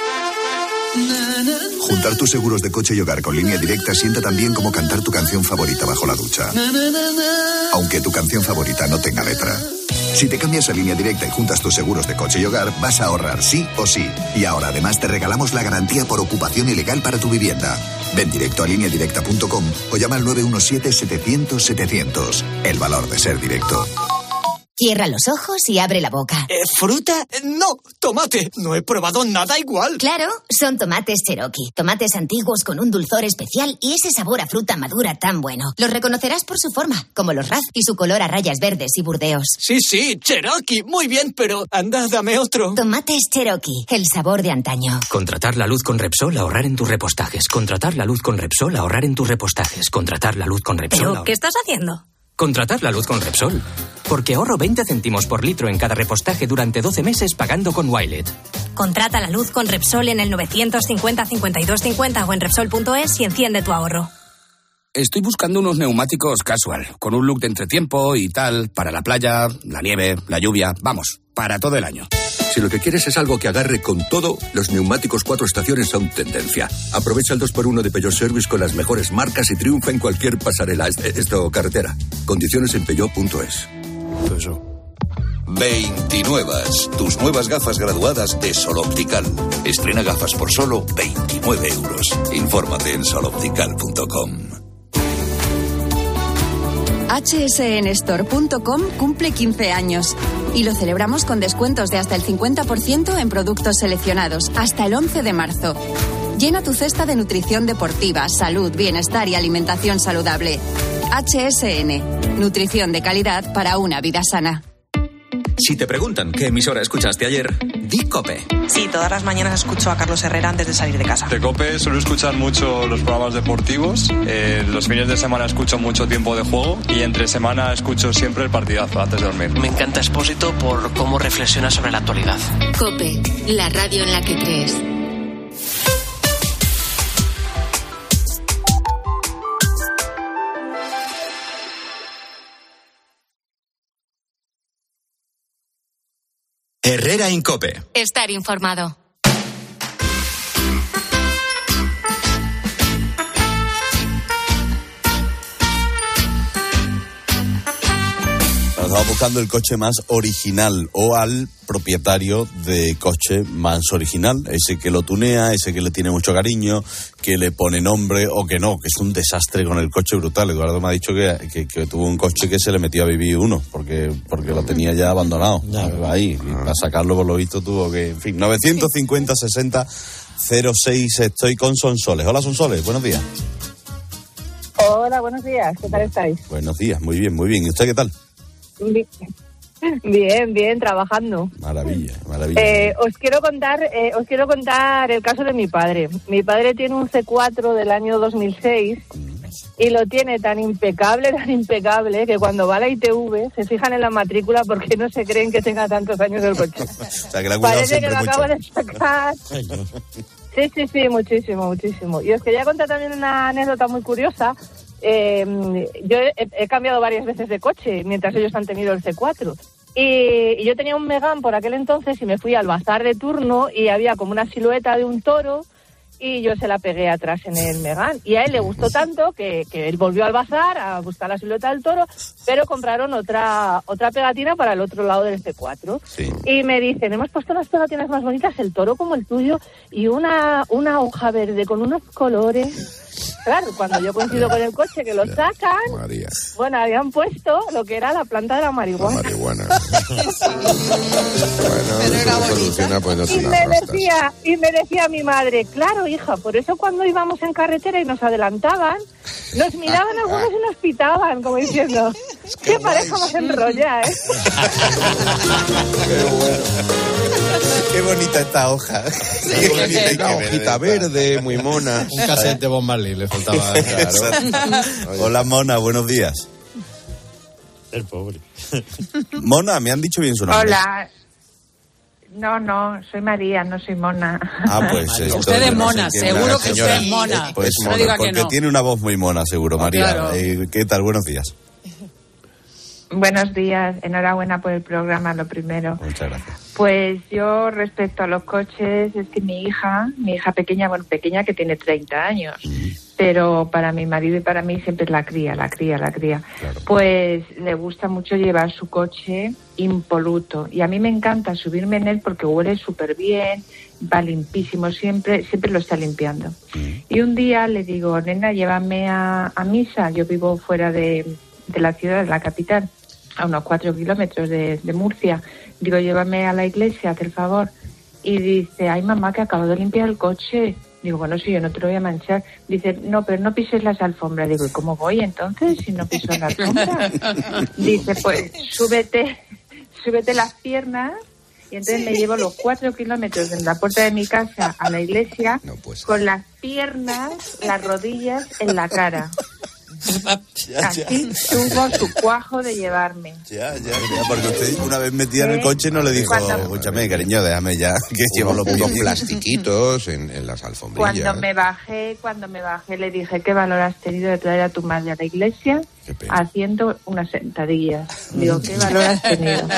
Juntar tus seguros de coche y hogar con Línea Directa sienta tan bien como cantar tu canción favorita bajo la ducha. Aunque tu canción favorita no tenga letra. Si te cambias a Línea Directa y juntas tus seguros de coche y hogar, vas a ahorrar sí o sí. Y ahora además te regalamos la garantía por ocupación ilegal para tu vivienda. Ven directo a lineadirecta.com o llama al 917-700-700. El valor de ser directo. Cierra los ojos y abre la boca. ¿Fruta? No, tomate. No he probado nada igual. Claro, son tomates Cherokee. Tomates antiguos con un dulzor especial y ese sabor a fruta madura tan bueno. Los reconocerás por su forma, como los Raz y su color a rayas verdes y burdeos. Sí, Cherokee. Muy bien, pero anda, dame otro. Tomates Cherokee, el sabor de antaño. Contratar la luz con Repsol, ahorrar en tus repostajes. Contratar la luz con Repsol, ahorrar en tus repostajes. Contratar la luz con Repsol. ¿Pero qué estás haciendo? Contratar la luz con Repsol. Porque ahorro 20 céntimos por litro en cada repostaje durante 12 meses pagando con Wilet. Contrata la luz con Repsol en el 950-5250 o en Repsol.es y enciende tu ahorro. Estoy buscando unos neumáticos casual, con un look de entretiempo y tal, para la playa, la nieve, la lluvia, vamos, para todo el año. Si lo que quieres es algo que agarre con todo, los neumáticos 4 estaciones son tendencia. Aprovecha el 2x1 de Peugeot Service con las mejores marcas y triunfa en cualquier pasarela, carretera. Condiciones en Peugeot.es. 29. Tus nuevas gafas graduadas de Sol Optical. Estrena gafas por solo 29 euros. Infórmate en soloptical.com. hsnstore.com cumple 15 años y lo celebramos con descuentos de hasta el 50% en productos seleccionados hasta el 11 de marzo. Llena tu cesta de nutrición deportiva, salud, bienestar y alimentación saludable. HSN, nutrición de calidad para una vida sana. Si te preguntan qué emisora escuchaste ayer, di COPE. Sí, todas las mañanas escucho a Carlos Herrera antes de salir de casa. De COPE suelo escuchar mucho los programas deportivos. Los fines de semana escucho mucho Tiempo de Juego y entre semana escucho siempre el partidazo antes de dormir. Me encanta Expósito por cómo reflexiona sobre la actualidad. COPE, la radio en la que crees. Herrera Incope. Estar informado. Estamos buscando el coche más original o al propietario de coche más original, ese que lo tunea, ese que le tiene mucho cariño, que le pone nombre o que no, que es un desastre con el coche brutal. Eduardo me ha dicho que tuvo un coche que se le metió a vivir uno porque lo tenía ya abandonado. Ahí, y para sacarlo por lo visto tuvo que, en fin, 950 60 06. Estoy con Sonsoles. Hola Sonsoles, buenos días. Hola, buenos días, ¿qué tal estáis? Buenos días, muy bien, muy bien. ¿Y usted qué tal? Bien, trabajando. Maravilla. Os quiero contar el caso de mi padre. Mi padre tiene un C4 del año 2006 y lo tiene tan impecable, que cuando va a la ITV se fijan en la matrícula porque no se creen que tenga tantos años el coche. O sea, que parece que lo acabo de sacar. Sí, muchísimo. Y os quería contar también una anécdota muy curiosa. Yo he cambiado varias veces de coche mientras ellos han tenido el C4 y yo tenía un Megane por aquel entonces y me fui al bazar de turno y había como una silueta de un toro y yo se la pegué atrás en el Megane. Y a él le gustó tanto que él volvió al bazar a buscar la silueta del toro, pero compraron otra pegatina para el otro lado del C4. Sí. Y me dicen, hemos puesto las pegatinas más bonitas, el toro como el tuyo, y una hoja verde con unos colores. Claro, cuando yo coincido con el coche que lo sacan, María. Bueno, habían puesto lo que era la planta de la marihuana. Bueno, soluciona, pues no es una y me decía mi madre, claro, hija, por eso cuando íbamos en carretera y nos adelantaban, nos miraban algunos y nos pitaban, como diciendo, qué pareja más enrolla, ¿eh? Qué bueno. Qué bonita esta hoja. Qué bonita, una hojita verde, muy mona. Un cassette de Bob Marley le faltaba. Claro. Hola, Mona, buenos días. El pobre. Mona, me han dicho bien su nombre. Hola. No, soy María, no soy Mona. Ah, pues usted es Mona, seguro que usted es Mona. Pues no Mona, diga porque que no. Tiene una voz muy mona, seguro, María. Claro. ¿Qué tal? Buenos días. Buenos días, enhorabuena por el programa, lo primero. Muchas gracias. Pues yo, respecto a los coches, es que mi hija pequeña que tiene 30 años, pero para mi marido y para mí siempre es la cría. Claro. Pues le gusta mucho llevar su coche impoluto, y a mí me encanta subirme en él porque huele súper bien, va limpísimo, siempre lo está limpiando. Y un día le digo, nena, llévame a misa, yo vivo fuera de la ciudad, de la capital, a unos 4 kilómetros de Murcia. Digo, llévame a la iglesia, haz el favor. Y dice, ay, mamá, que acabo de limpiar el coche. Digo, bueno, sí, yo no te lo voy a manchar. Dice, no, pero no pises las alfombras. Digo, ¿y cómo voy entonces si no piso las alfombras? Dice, pues súbete las piernas. Y entonces me llevo los 4 kilómetros de la puerta de mi casa a la iglesia con las piernas, las rodillas en la cara. Así tuvo su cuajo de llevarme. Ya, porque usted una vez metida en el coche no le dijo, escúchame, cariño, déjame ya, que llevo los plastiquitos en las alfombrillas. Cuando me bajé le dije, ¿qué valor has tenido de traer a tu madre a la iglesia haciendo unas sentadillas? Digo, ¿qué valor has tenido?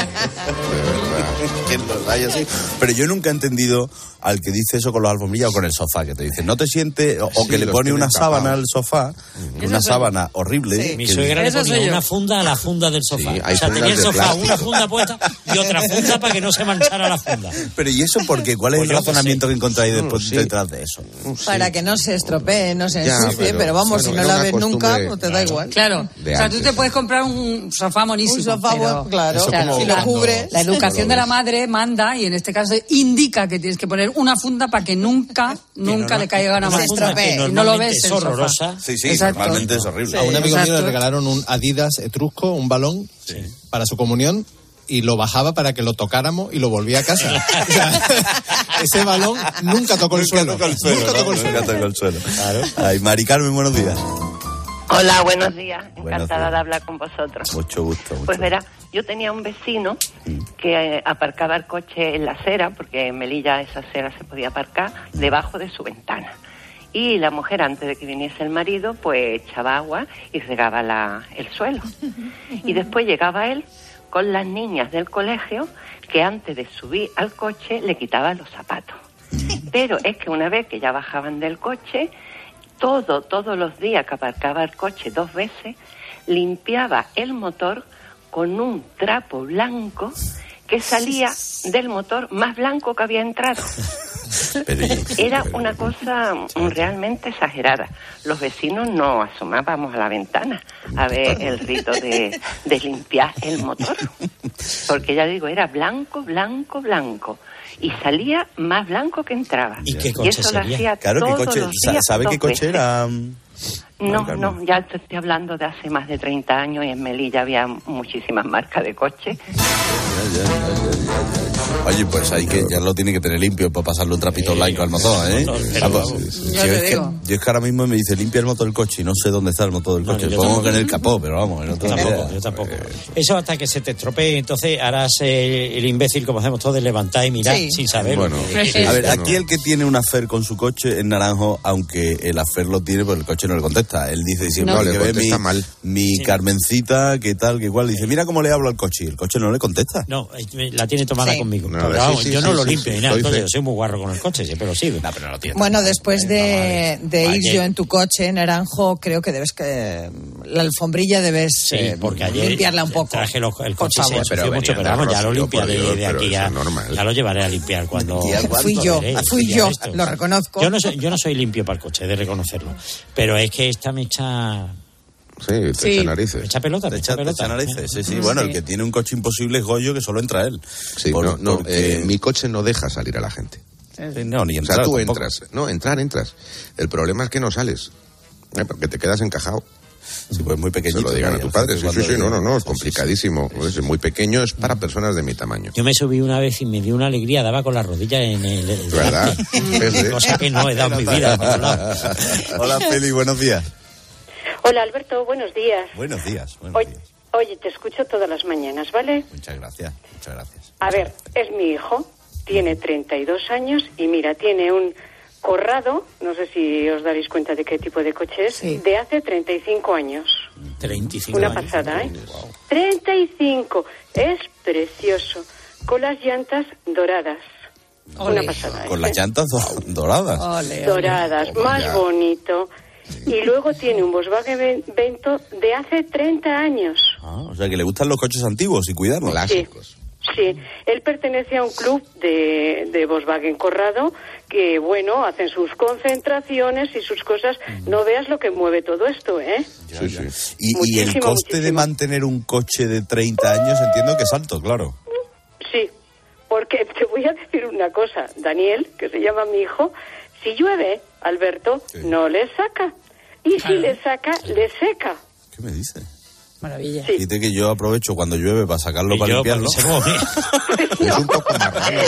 Pero yo nunca he entendido al que dice eso con las alfombrillas o con el sofá, que te dice, no te sientes, o que le pone una sábana al sofá, una sábana horrible. Sí. Mi suegra le ponía una funda a la funda del sofá. Sí, o sea, tenía el sofá una funda puesta y otra funda para que no se manchara la funda. Pero ¿y eso por qué? ¿Cuál es el razonamiento que encontráis después detrás de eso? Para que no se estropee, no se ensucie, pero vamos, si no la ves nunca, no te da igual. Claro, o sea, tú te puedes comprar un sofá monísimo. Un sofá, claro, si lo cubre. La educación de la madre manda, y en este caso indica que tienes que poner una funda para que nunca le caiga una más funda. No lo ves es horrorosa. Sí, normalmente es horrible. A un amigo mío le regalaron un Adidas etrusco, un balón, para su comunión, y lo bajaba para que lo tocáramos y lo volvía a casa. O sea, ese balón nunca tocó el suelo. Nunca tocó el suelo. Claro. Ay, Mari Carmen, buenos días. Hola, buenos días. Encantada de hablar con vosotros. Mucho gusto. Pues verá, yo tenía un vecino que aparcaba el coche en la acera, porque en Melilla esa acera se podía aparcar, debajo de su ventana. Y la mujer, antes de que viniese el marido, pues echaba agua y regaba el suelo. Y después llegaba él con las niñas del colegio, que antes de subir al coche le quitaba los zapatos. Pero es que una vez que ya bajaban del coche, todos los días que aparcaba el coche 2 veces, limpiaba el motor con un trapo blanco que salía del motor más blanco que había entrado. Era una cosa realmente exagerada. Los vecinos no asomábamos a la ventana a ver el rito de limpiar el motor, porque ya digo, era blanco, blanco, blanco, y salía más blanco que entraba. ¿Y qué coche eso sería? lo hacía Claro, todos ¿qué coche? los días, ¿Sabe qué coche era? No, ya te estoy hablando de hace más de 30 años, y en Melilla había muchísimas marcas de coche. Oye, pues hay que, ya lo tiene que tener limpio para pasarle un trapito blanco al motor, ¿eh? Yo es que ahora mismo me dice, limpia el motor del coche, y no sé dónde está el motor del coche. Supongo que en el capó, pero vamos, no tengo idea. Yo tampoco. Eso hasta que se te estropee, entonces harás el imbécil, como hacemos todos, de levantar y mirar sin saber. Bueno, a ver, aquí el que tiene un afer con su coche es Naranjo, aunque el afer lo tiene, pero el coche no le contesta. contesta. Él dice siempre no, le contesta ve mal. Mi Carmencita, qué tal, qué cual. Dice, mira cómo le hablo al coche. Y el coche no le contesta. No, la tiene tomada conmigo. No, pero vamos, sí, yo no lo sí, limpio sí, ni nada. Entonces, fe. yo soy muy guarro con el coche, siempre lo sigo. No, pero no lo tiene. Bueno, después de ir yo en tu coche, Naranjo, creo que la alfombrilla debes porque ayer limpiarla un poco. Traje el coche, se ensució pero mucho, pero vamos, ya lo limpiaré de aquí ya. Ya lo llevaré a limpiar cuando... Fui yo, lo reconozco. Yo no soy limpio para el coche, he de reconocerlo. Pero es que esta me echa... Sí, te echa narices. Me echa pelota, Te echa narices, sí. Bueno, el que tiene un coche imposible es Goyo, que solo entra él. Sí, mi coche no deja salir a la gente. No, ni entrar. O sea, tú tampoco. entras. No, entras. El problema es que no sales. Porque te quedas encajado. Sí, pues muy pequeñito. Se lo digan a tu padre. Sí, no, es complicadísimo. Sí. Es muy pequeño, es para personas de mi tamaño. Yo me subí una vez y me dio una alegría, daba con la rodilla en el ¿verdad? Cosa que no he dado en mi vida. Hola, Feli, buenos días. Hola, Alberto, buenos días. Buenos días. Oye, te escucho todas las mañanas, ¿vale? Muchas gracias. A ver, es mi hijo, tiene 32 años y mira, tiene un Corrado, no sé si os daréis cuenta de qué tipo de coche es, de hace 35 años. 35 Una años. pasada, ¿eh? 35, es precioso, con las llantas doradas. Ole. Una pasada, Con las llantas doradas. Ole. Doradas, más bonito. Y luego tiene un Volkswagen Vento de hace 30 años. O sea, que le gustan los coches antiguos y cuidarlos. Clásicos. Sí, él pertenece a un club de Volkswagen Corrado que, bueno, hacen sus concentraciones y sus cosas. No veas lo que mueve todo esto, ¿eh? Sí. Y el coste de mantener un coche de 30 años entiendo que es alto, claro. Sí, porque te voy a decir una cosa. Daniel, que se llama mi hijo, si llueve, Alberto, no le saca. Y si le saca, le seca. ¿Qué me dice? Maravilla. Sí. Dice que yo aprovecho cuando llueve para sacarlo, para limpiarlo. Es un poco marrano,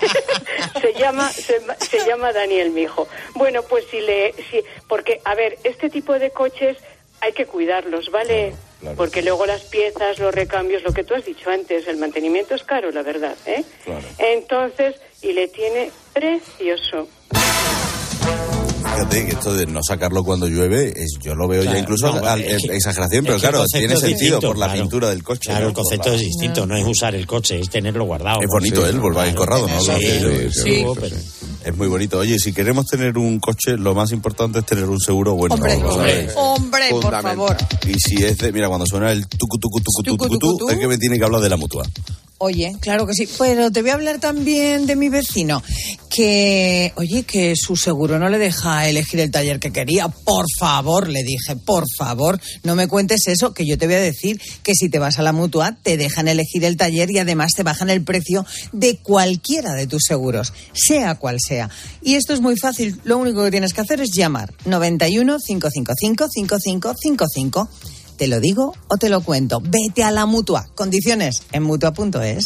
Se llama Daniel, mi hijo. Bueno, pues porque, a ver, este tipo de coches hay que cuidarlos, ¿vale? Claro. Porque luego las piezas, los recambios, lo que tú has dicho antes, el mantenimiento es caro, la verdad, ¿eh? Claro. Entonces, y le tiene precioso. Fíjate que esto de no sacarlo cuando llueve, yo lo veo ya incluso exageración, pero claro, tiene sentido por la pintura del coche. Claro, el concepto es distinto, no es usar el coche, es tenerlo guardado. Es bonito, el Volkswagen Corrado, ¿no? Sí. Es muy bonito. Oye, si queremos tener un coche, lo más importante es tener un seguro bueno. Hombre, por favor. Y si es de, mira, cuando suena el tucu, es que me tiene que hablar de la Mutua. Oye, claro que sí, pero te voy a hablar también de mi vecino, que su seguro no le deja elegir el taller que quería. Por favor, le dije, por favor, no me cuentes eso, que yo te voy a decir que si te vas a la Mutua te dejan elegir el taller y además te bajan el precio de cualquiera de tus seguros, sea cual sea. Y esto es muy fácil, lo único que tienes que hacer es llamar 91 555 5555. ¿Te lo digo o te lo cuento? Vete a la Mutua. Condiciones en Mutua.es.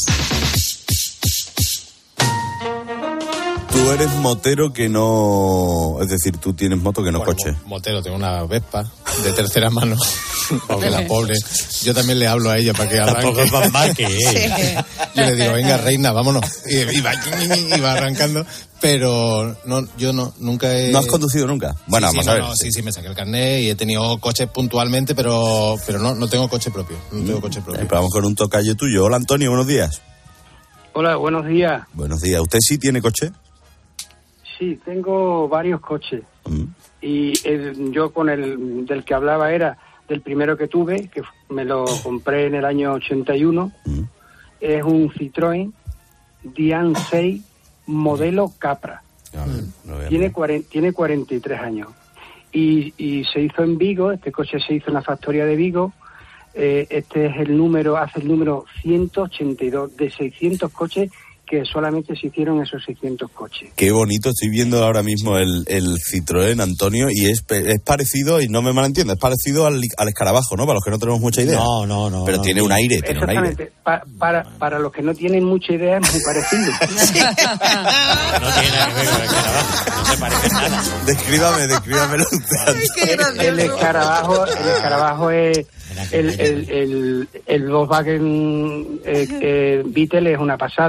Tú eres motero que no... Es decir, tú tienes moto que no coche. Motero, tengo una Vespa de tercera mano. Porque la pobre... Yo también le hablo a ella para que arranque. Yo le digo, venga, reina, vámonos. Y va arrancando. Pero yo nunca he... ¿No has conducido nunca? Bueno, vamos a ver. Sí, me saqué el carnet y he tenido coches puntualmente, pero no tengo coche propio. Pero vamos con un tocayo tuyo. Hola, Antonio, buenos días. Hola, buenos días. Buenos días. ¿Usted sí tiene coche? Sí, tengo varios coches. Y yo con del que hablaba era del primero que tuve, que me lo compré en el año 81. Es un Citroën Dian 6 modelo Capra. Tiene 43 años. Y se hizo en Vigo, este coche se hizo en la factoría de Vigo. Este es hace el número 182 de 600 coches que solamente se hicieron esos 600 coches. Qué bonito, estoy viendo ahora mismo el Citroën, Antonio, y es parecido, y no me malentiendo, es parecido al escarabajo, ¿no? Para los que no tenemos mucha idea. No. Pero tiene un aire, Exactamente. Para los que no tienen mucha idea es muy parecido. No tiene nada que ver con el escarabajo, no se parece nada. Descríbamelo. El escarabajo es... El Volkswagen Beetle es una pasada. Sí.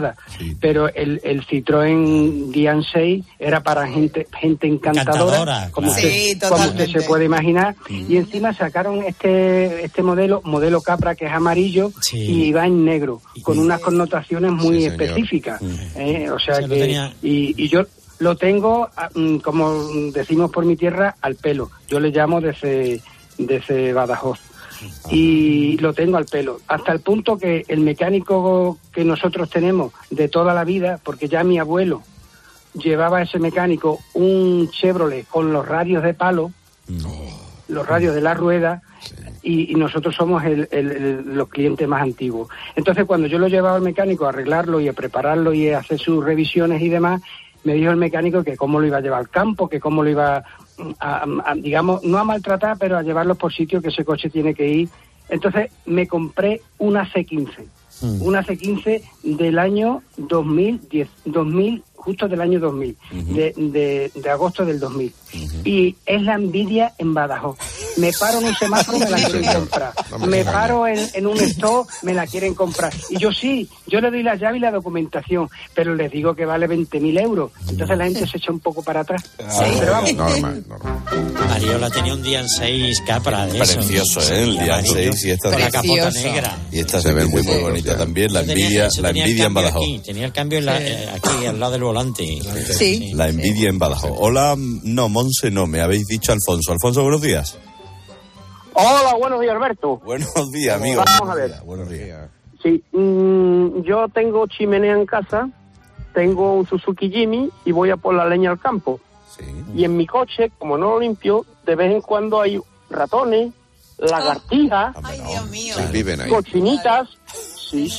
pero el Citroën Dian 6 era para gente encantadora, como usted se puede imaginar, y encima sacaron este modelo Capra, que es amarillo y va en negro, con unas connotaciones muy específicas. O sea que y yo lo tengo, como decimos por mi tierra, al pelo. Yo le llamo desde Badajoz. Y lo tengo al pelo, hasta el punto que el mecánico que nosotros tenemos de toda la vida, porque ya mi abuelo llevaba ese mecánico un Chevrolet con los radios de palo, los radios de la rueda, y nosotros somos los clientes más antiguos. Entonces, cuando yo lo llevaba al mecánico a arreglarlo y a prepararlo y a hacer sus revisiones y demás, me dijo el mecánico que cómo lo iba a llevar al campo, que cómo lo iba digamos, no a maltratar, pero a llevarlo por sitio que ese coche tiene que ir. Entonces me compré una C15, una C15 del año 2010, justo del año 2000, de agosto del 2000. Y es la envidia en Badajoz. Me paro en un semáforo, me la quieren comprar. Me paro en un store, me la quieren comprar. Y yo le doy la llave y la documentación, pero les digo que vale 20.000 euros. Entonces la gente se echa un poco para atrás. Pero vamos. Normal. Mariola tenía un Dian 6 Capra de eso. Precioso, el Dian 6 y esta con la capota negra. Y esta se ve muy bonita también. La envidia en Badajoz. Tenía el cambio aquí al lado del volante. Sí. La envidia en Badajoz. Hola, no, Monse no, me habéis dicho Alfonso. Alfonso, buenos días. Hola, buenos días, Alberto. Buenos días, amigo. Vamos a ver. Buenos días. Sí, yo tengo chimenea en casa, tengo un Suzuki Jimmy y voy a por la leña al campo. Sí. Y en mi coche, como no lo limpio, de vez en cuando hay ratones, lagartijas, Sí, viven ahí. cochinitas. Sí.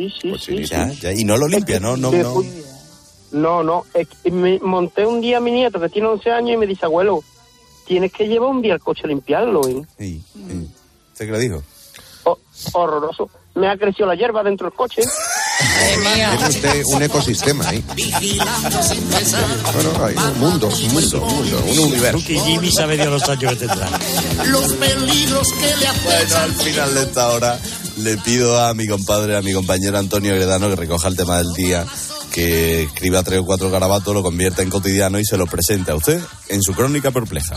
Ya. Y no lo limpia, no. No, me monté un día a mi nieto que tiene 11 años y me dice, abuelo, tienes que llevar un día al coche a limpiarlo, ¿eh? Sí. ¿Usted qué le dijo? Horroroso. Me ha crecido la hierba dentro del coche. Tiene usted un ecosistema ahí. Bueno, hay un mundo, un universo. Que Jimmy sabe Dios los años que tendrá. Los peligros que le Bueno, al final de esta hora le pido a mi compadre, a mi compañero Antonio Gredano, que recoja el tema del día, que escriba 3 o 4 garabatos, lo convierta en cotidiano y se lo presente a usted en su crónica perpleja.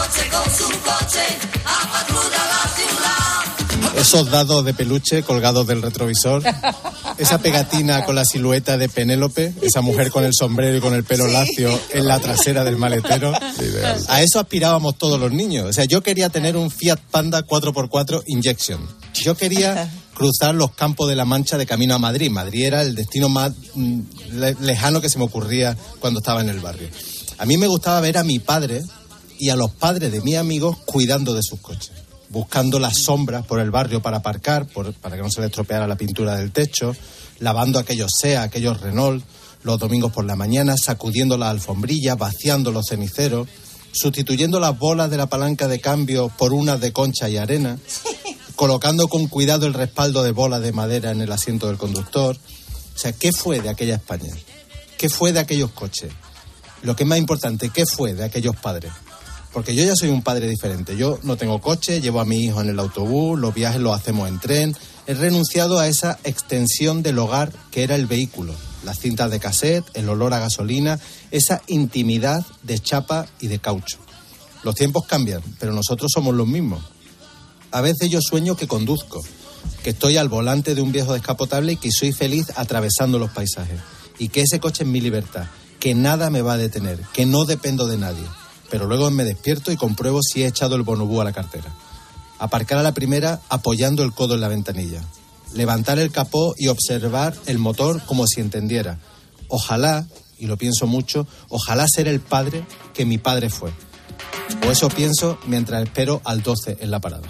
Esos dados de peluche colgados del retrovisor, esa pegatina con la silueta de Penélope, esa mujer con el sombrero y con el pelo lacio en la trasera del maletero. A eso aspirábamos todos los niños. O sea, yo quería tener un Fiat Panda 4x4 Injection. Yo quería cruzar los Campos de la Mancha de camino a Madrid. Madrid era el destino más lejano que se me ocurría cuando estaba en el barrio. A mí me gustaba ver a mi padre y a los padres de mis amigos cuidando de sus coches, buscando las sombras por el barrio para aparcar, para que no se le estropeara la pintura del techo, lavando aquellos SEA, aquellos Renault, los domingos por la mañana, sacudiendo las alfombrillas, vaciando los ceniceros, sustituyendo las bolas de la palanca de cambio por unas de concha y arena, colocando con cuidado el respaldo de bolas de madera en el asiento del conductor. O sea, ¿qué fue de aquella España? ¿Qué fue de aquellos coches? Lo que es más importante, ¿qué fue de aquellos padres? Porque yo ya soy un padre diferente. Yo no tengo coche, llevo a mi hijo en el autobús, los viajes los hacemos en tren. He renunciado a esa extensión del hogar que era el vehículo. Las cintas de cassette, el olor a gasolina, esa intimidad de chapa y de caucho. Los tiempos cambian, pero nosotros somos los mismos. A veces yo sueño que conduzco, que estoy al volante de un viejo descapotable y que soy feliz atravesando los paisajes. Y que ese coche es mi libertad, que nada me va a detener, que no dependo de nadie. Pero luego me despierto y compruebo si he echado el bonobú a la cartera. Aparcar a la primera apoyando el codo en la ventanilla. Levantar el capó y observar el motor como si entendiera. Ojalá, y lo pienso mucho, ojalá ser el padre que mi padre fue. O eso pienso mientras espero al 12 en la parada.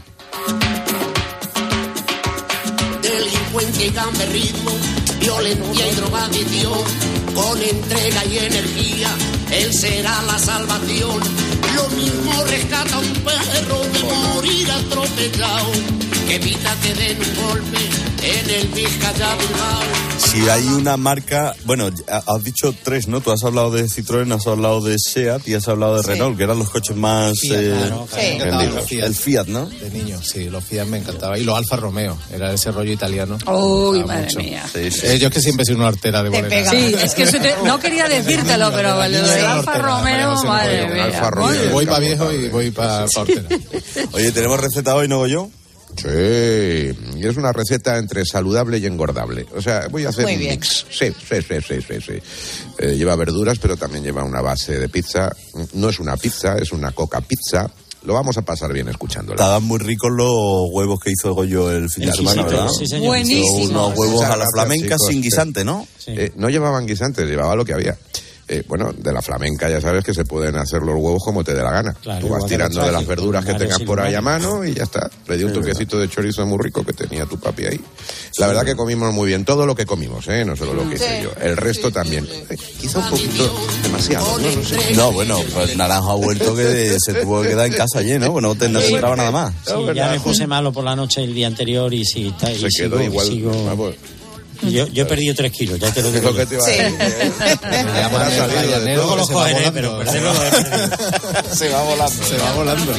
Delincuencia y gamberrismo, violencia y drogadicción. Con entrega y energía, él será la salvación. Lo mismo rescata un perro de morir atropellado, que evita que den un golpe en el Vizcaya Bilbao. Si hay una marca, bueno, has dicho 3, ¿no? Tú has hablado de Citroën, has hablado de SEAT y has hablado de Renault, que eran los coches más Fiat, vendidos. El Fiat, ¿no? De niño, sí, los Fiat me encantaba. Y los Alfa Romeo, era ese rollo italiano. Uy, madre mía. Sí, sí. Yo es que siempre he sido una hortera de bolera. Sí, es que no quería decírtelo, pero el Alfa Romeo, madre mía. Voy para viejo y voy para hortera. Oye, ¿tenemos receta hoy, no, yo? Sí, y es una receta entre saludable y engordable. O sea, voy a hacer un mix. Sí. Lleva verduras, pero también lleva una base de pizza. No es una pizza, es una coca pizza. Lo vamos a pasar bien escuchándola. Estaban muy ricos los huevos que hizo Goyo el fin de semana, ¿verdad? Sí, señor. Buenísimo. Unos huevos a la flamenca sin guisante, ¿no? Sí. No llevaban guisantes, llevaba lo que había. Bueno, de la flamenca ya sabes que se pueden hacer los huevos como te dé la gana. Claro, tú vas tirando de las verduras que tengas por ahí a mano y ya está. Le di un toquecito de chorizo muy rico que tenía tu papi ahí. La verdad que comimos muy bien, todo lo que comimos, no solo lo que hice yo. El resto también. Quizá un poquito demasiado, no sé. No, bueno, pues Naranjo ha vuelto que se tuvo que quedar en casa allí, ¿no? Bueno, no entraba nada más. Sí, ya me puse malo por la noche el día anterior y sí, se quedó igual. Yo he perdido 3 kilos, ya te lo digo. Es lo que te iba a decir. Luego los cogeré, pero perderlo lo he perdido. Se va volando.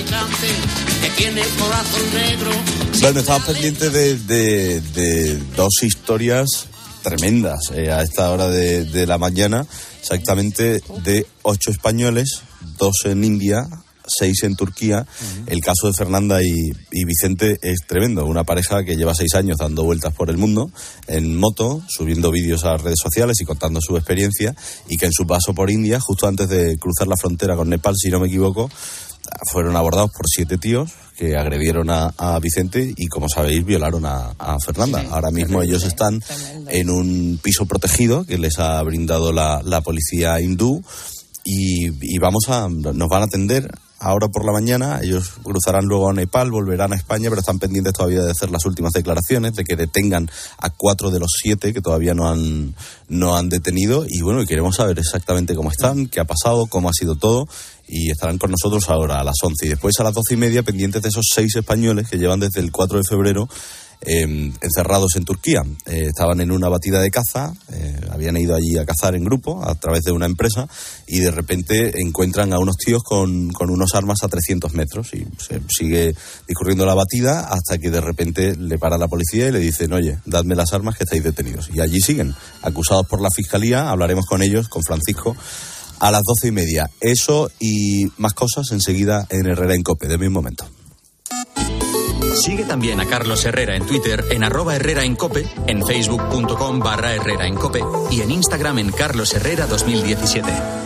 Bueno, estamos pendientes de 2 historias tremendas a esta hora de la mañana, exactamente de 8 españoles, 2 en India, 6 en Turquía. El caso de Fernanda y Vicente es tremendo. Una pareja que lleva 6 años dando vueltas por el mundo en moto, subiendo vídeos a las redes sociales y contando su experiencia, y que en su paso por India, justo antes de cruzar la frontera con Nepal, si no me equivoco, fueron abordados por 7 tíos que agredieron a Vicente y, como sabéis, violaron a Fernanda. Ahora mismo ellos están en un piso protegido que les ha brindado la policía hindú y nos van a atender ahora por la mañana. Ellos cruzarán luego a Nepal, volverán a España, pero están pendientes todavía de hacer las últimas declaraciones, de que detengan a 4 de los 7 que todavía no han detenido. Y bueno, queremos saber exactamente cómo están, qué ha pasado, cómo ha sido todo. Y estarán con nosotros ahora a las 11 y después a las 12:30 pendientes de esos 6 españoles que llevan desde el 4 de febrero encerrados en Turquía. Estaban en una batida de caza, habían ido allí a cazar en grupo a través de una empresa y de repente encuentran a unos tíos con unos armas a 300 metros y se sigue discurriendo la batida hasta que de repente le para la policía y le dicen: oye, dadme las armas que estáis detenidos. Y allí siguen, acusados por la fiscalía. Hablaremos con ellos, con Francisco, a las 12:30. Eso y más cosas enseguida en Herrera en COPE. Deme un momento. Sigue también a Carlos Herrera en Twitter en @HerreraEnCope, en facebook.com/HerreraEnCope y en Instagram en carlosherrera2017.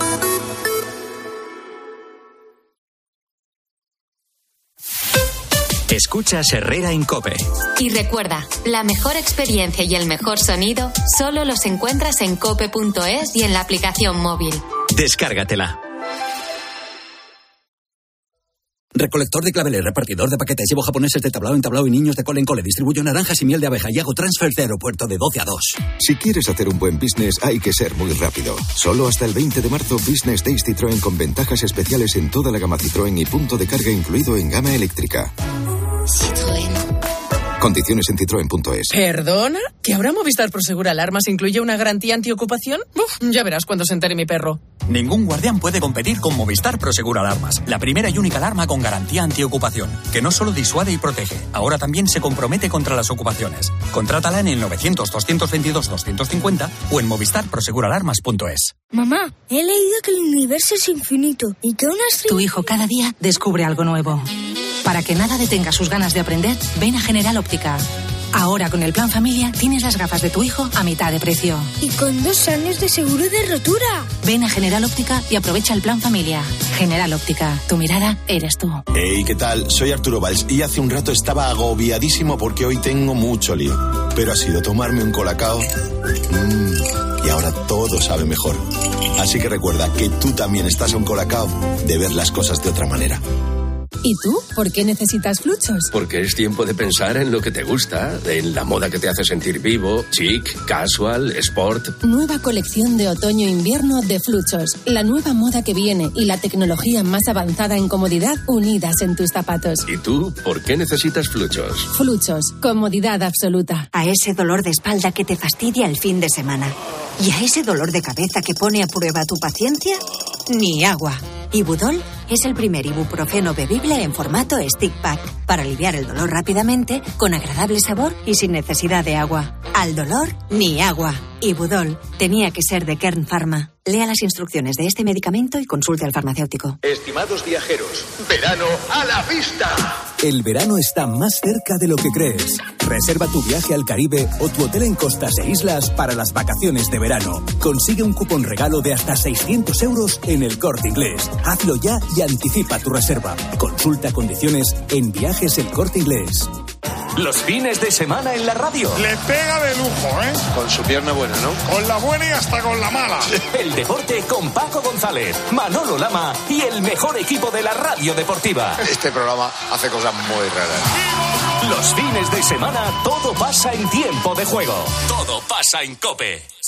Escuchas Herrera en COPE. Y recuerda, la mejor experiencia y el mejor sonido solo los encuentras en cope.es y en la aplicación móvil. Descárgatela. Recolector de claveles, repartidor de paquetes, llevo japoneses de tablao en tablao y niños de cole en cole, distribuyo naranjas y miel de abeja y hago transfer de aeropuerto de 12 a 2. Si quieres hacer un buen business, hay que ser muy rápido. Solo hasta el 20 de marzo, Business Days Citroën con ventajas especiales en toda la gama Citroën y punto de carga incluido en gama eléctrica. Citroën. Condiciones en citroen.es. ¿Perdona? ¿Que ahora Movistar Prosegur Alarmas incluye una garantía antiocupación? Ya verás cuando se entere mi perro. Ningún guardián puede competir con Movistar Prosegur Alarmas, la primera y única alarma con garantía antiocupación, que no solo disuade y protege, ahora también se compromete contra las ocupaciones. Contrátala en el 900-222-250 o en movistarproseguralarmas.es. Mamá, he leído que el universo es infinito y que una estrella... Tu hijo cada día descubre algo nuevo. Para que nada detenga sus ganas de aprender, ven a General Óptica. Ahora con el Plan Familia tienes las gafas de tu hijo a mitad de precio. Y con 2 años de seguro de rotura. Ven a General Óptica y aprovecha el Plan Familia. General Óptica, tu mirada eres tú. Hey, ¿qué tal? Soy Arturo Valls y hace un rato estaba agobiadísimo porque hoy tengo mucho lío. Pero ha sido tomarme un Colacao y ahora todo sabe mejor. Así que recuerda que tú también estás a un Colacao de ver las cosas de otra manera. ¿Y tú? ¿Por qué necesitas Fluchos? Porque es tiempo de pensar en lo que te gusta, en la moda que te hace sentir vivo, chic, casual, sport. Nueva colección de otoño-invierno de Fluchos. La nueva moda que viene y la tecnología más avanzada en comodidad unidas en tus zapatos. ¿Y tú? ¿Por qué necesitas Fluchos? Fluchos. Comodidad absoluta. A ese dolor de espalda que te fastidia el fin de semana. ¿Y a ese dolor de cabeza que pone a prueba tu paciencia? Ni agua. Ibudol es el primer ibuprofeno bebible en formato stick pack para aliviar el dolor rápidamente, con agradable sabor y sin necesidad de agua. Al dolor, ni agua. Ibudol tenía que ser de Kern Pharma. Lea las instrucciones de este medicamento y consulte al farmacéutico. Estimados viajeros, verano a la vista. El verano está más cerca de lo que crees. Reserva tu viaje al Caribe o tu hotel en costas e islas para las vacaciones de verano. Consigue un cupón regalo de hasta 600 euros en El Corte Inglés. Hazlo ya y anticipa tu reserva. Consulta condiciones en Viajes El Corte Inglés. Los fines de semana en la radio. Le pega de lujo, ¿eh? Con su pierna buena, ¿no? Con la buena y hasta con la mala. El deporte con Paco González, Manolo Lama y el mejor equipo de la radio deportiva. Este programa hace cosas muy raras. Los fines de semana todo pasa en Tiempo de Juego. Todo pasa en COPE.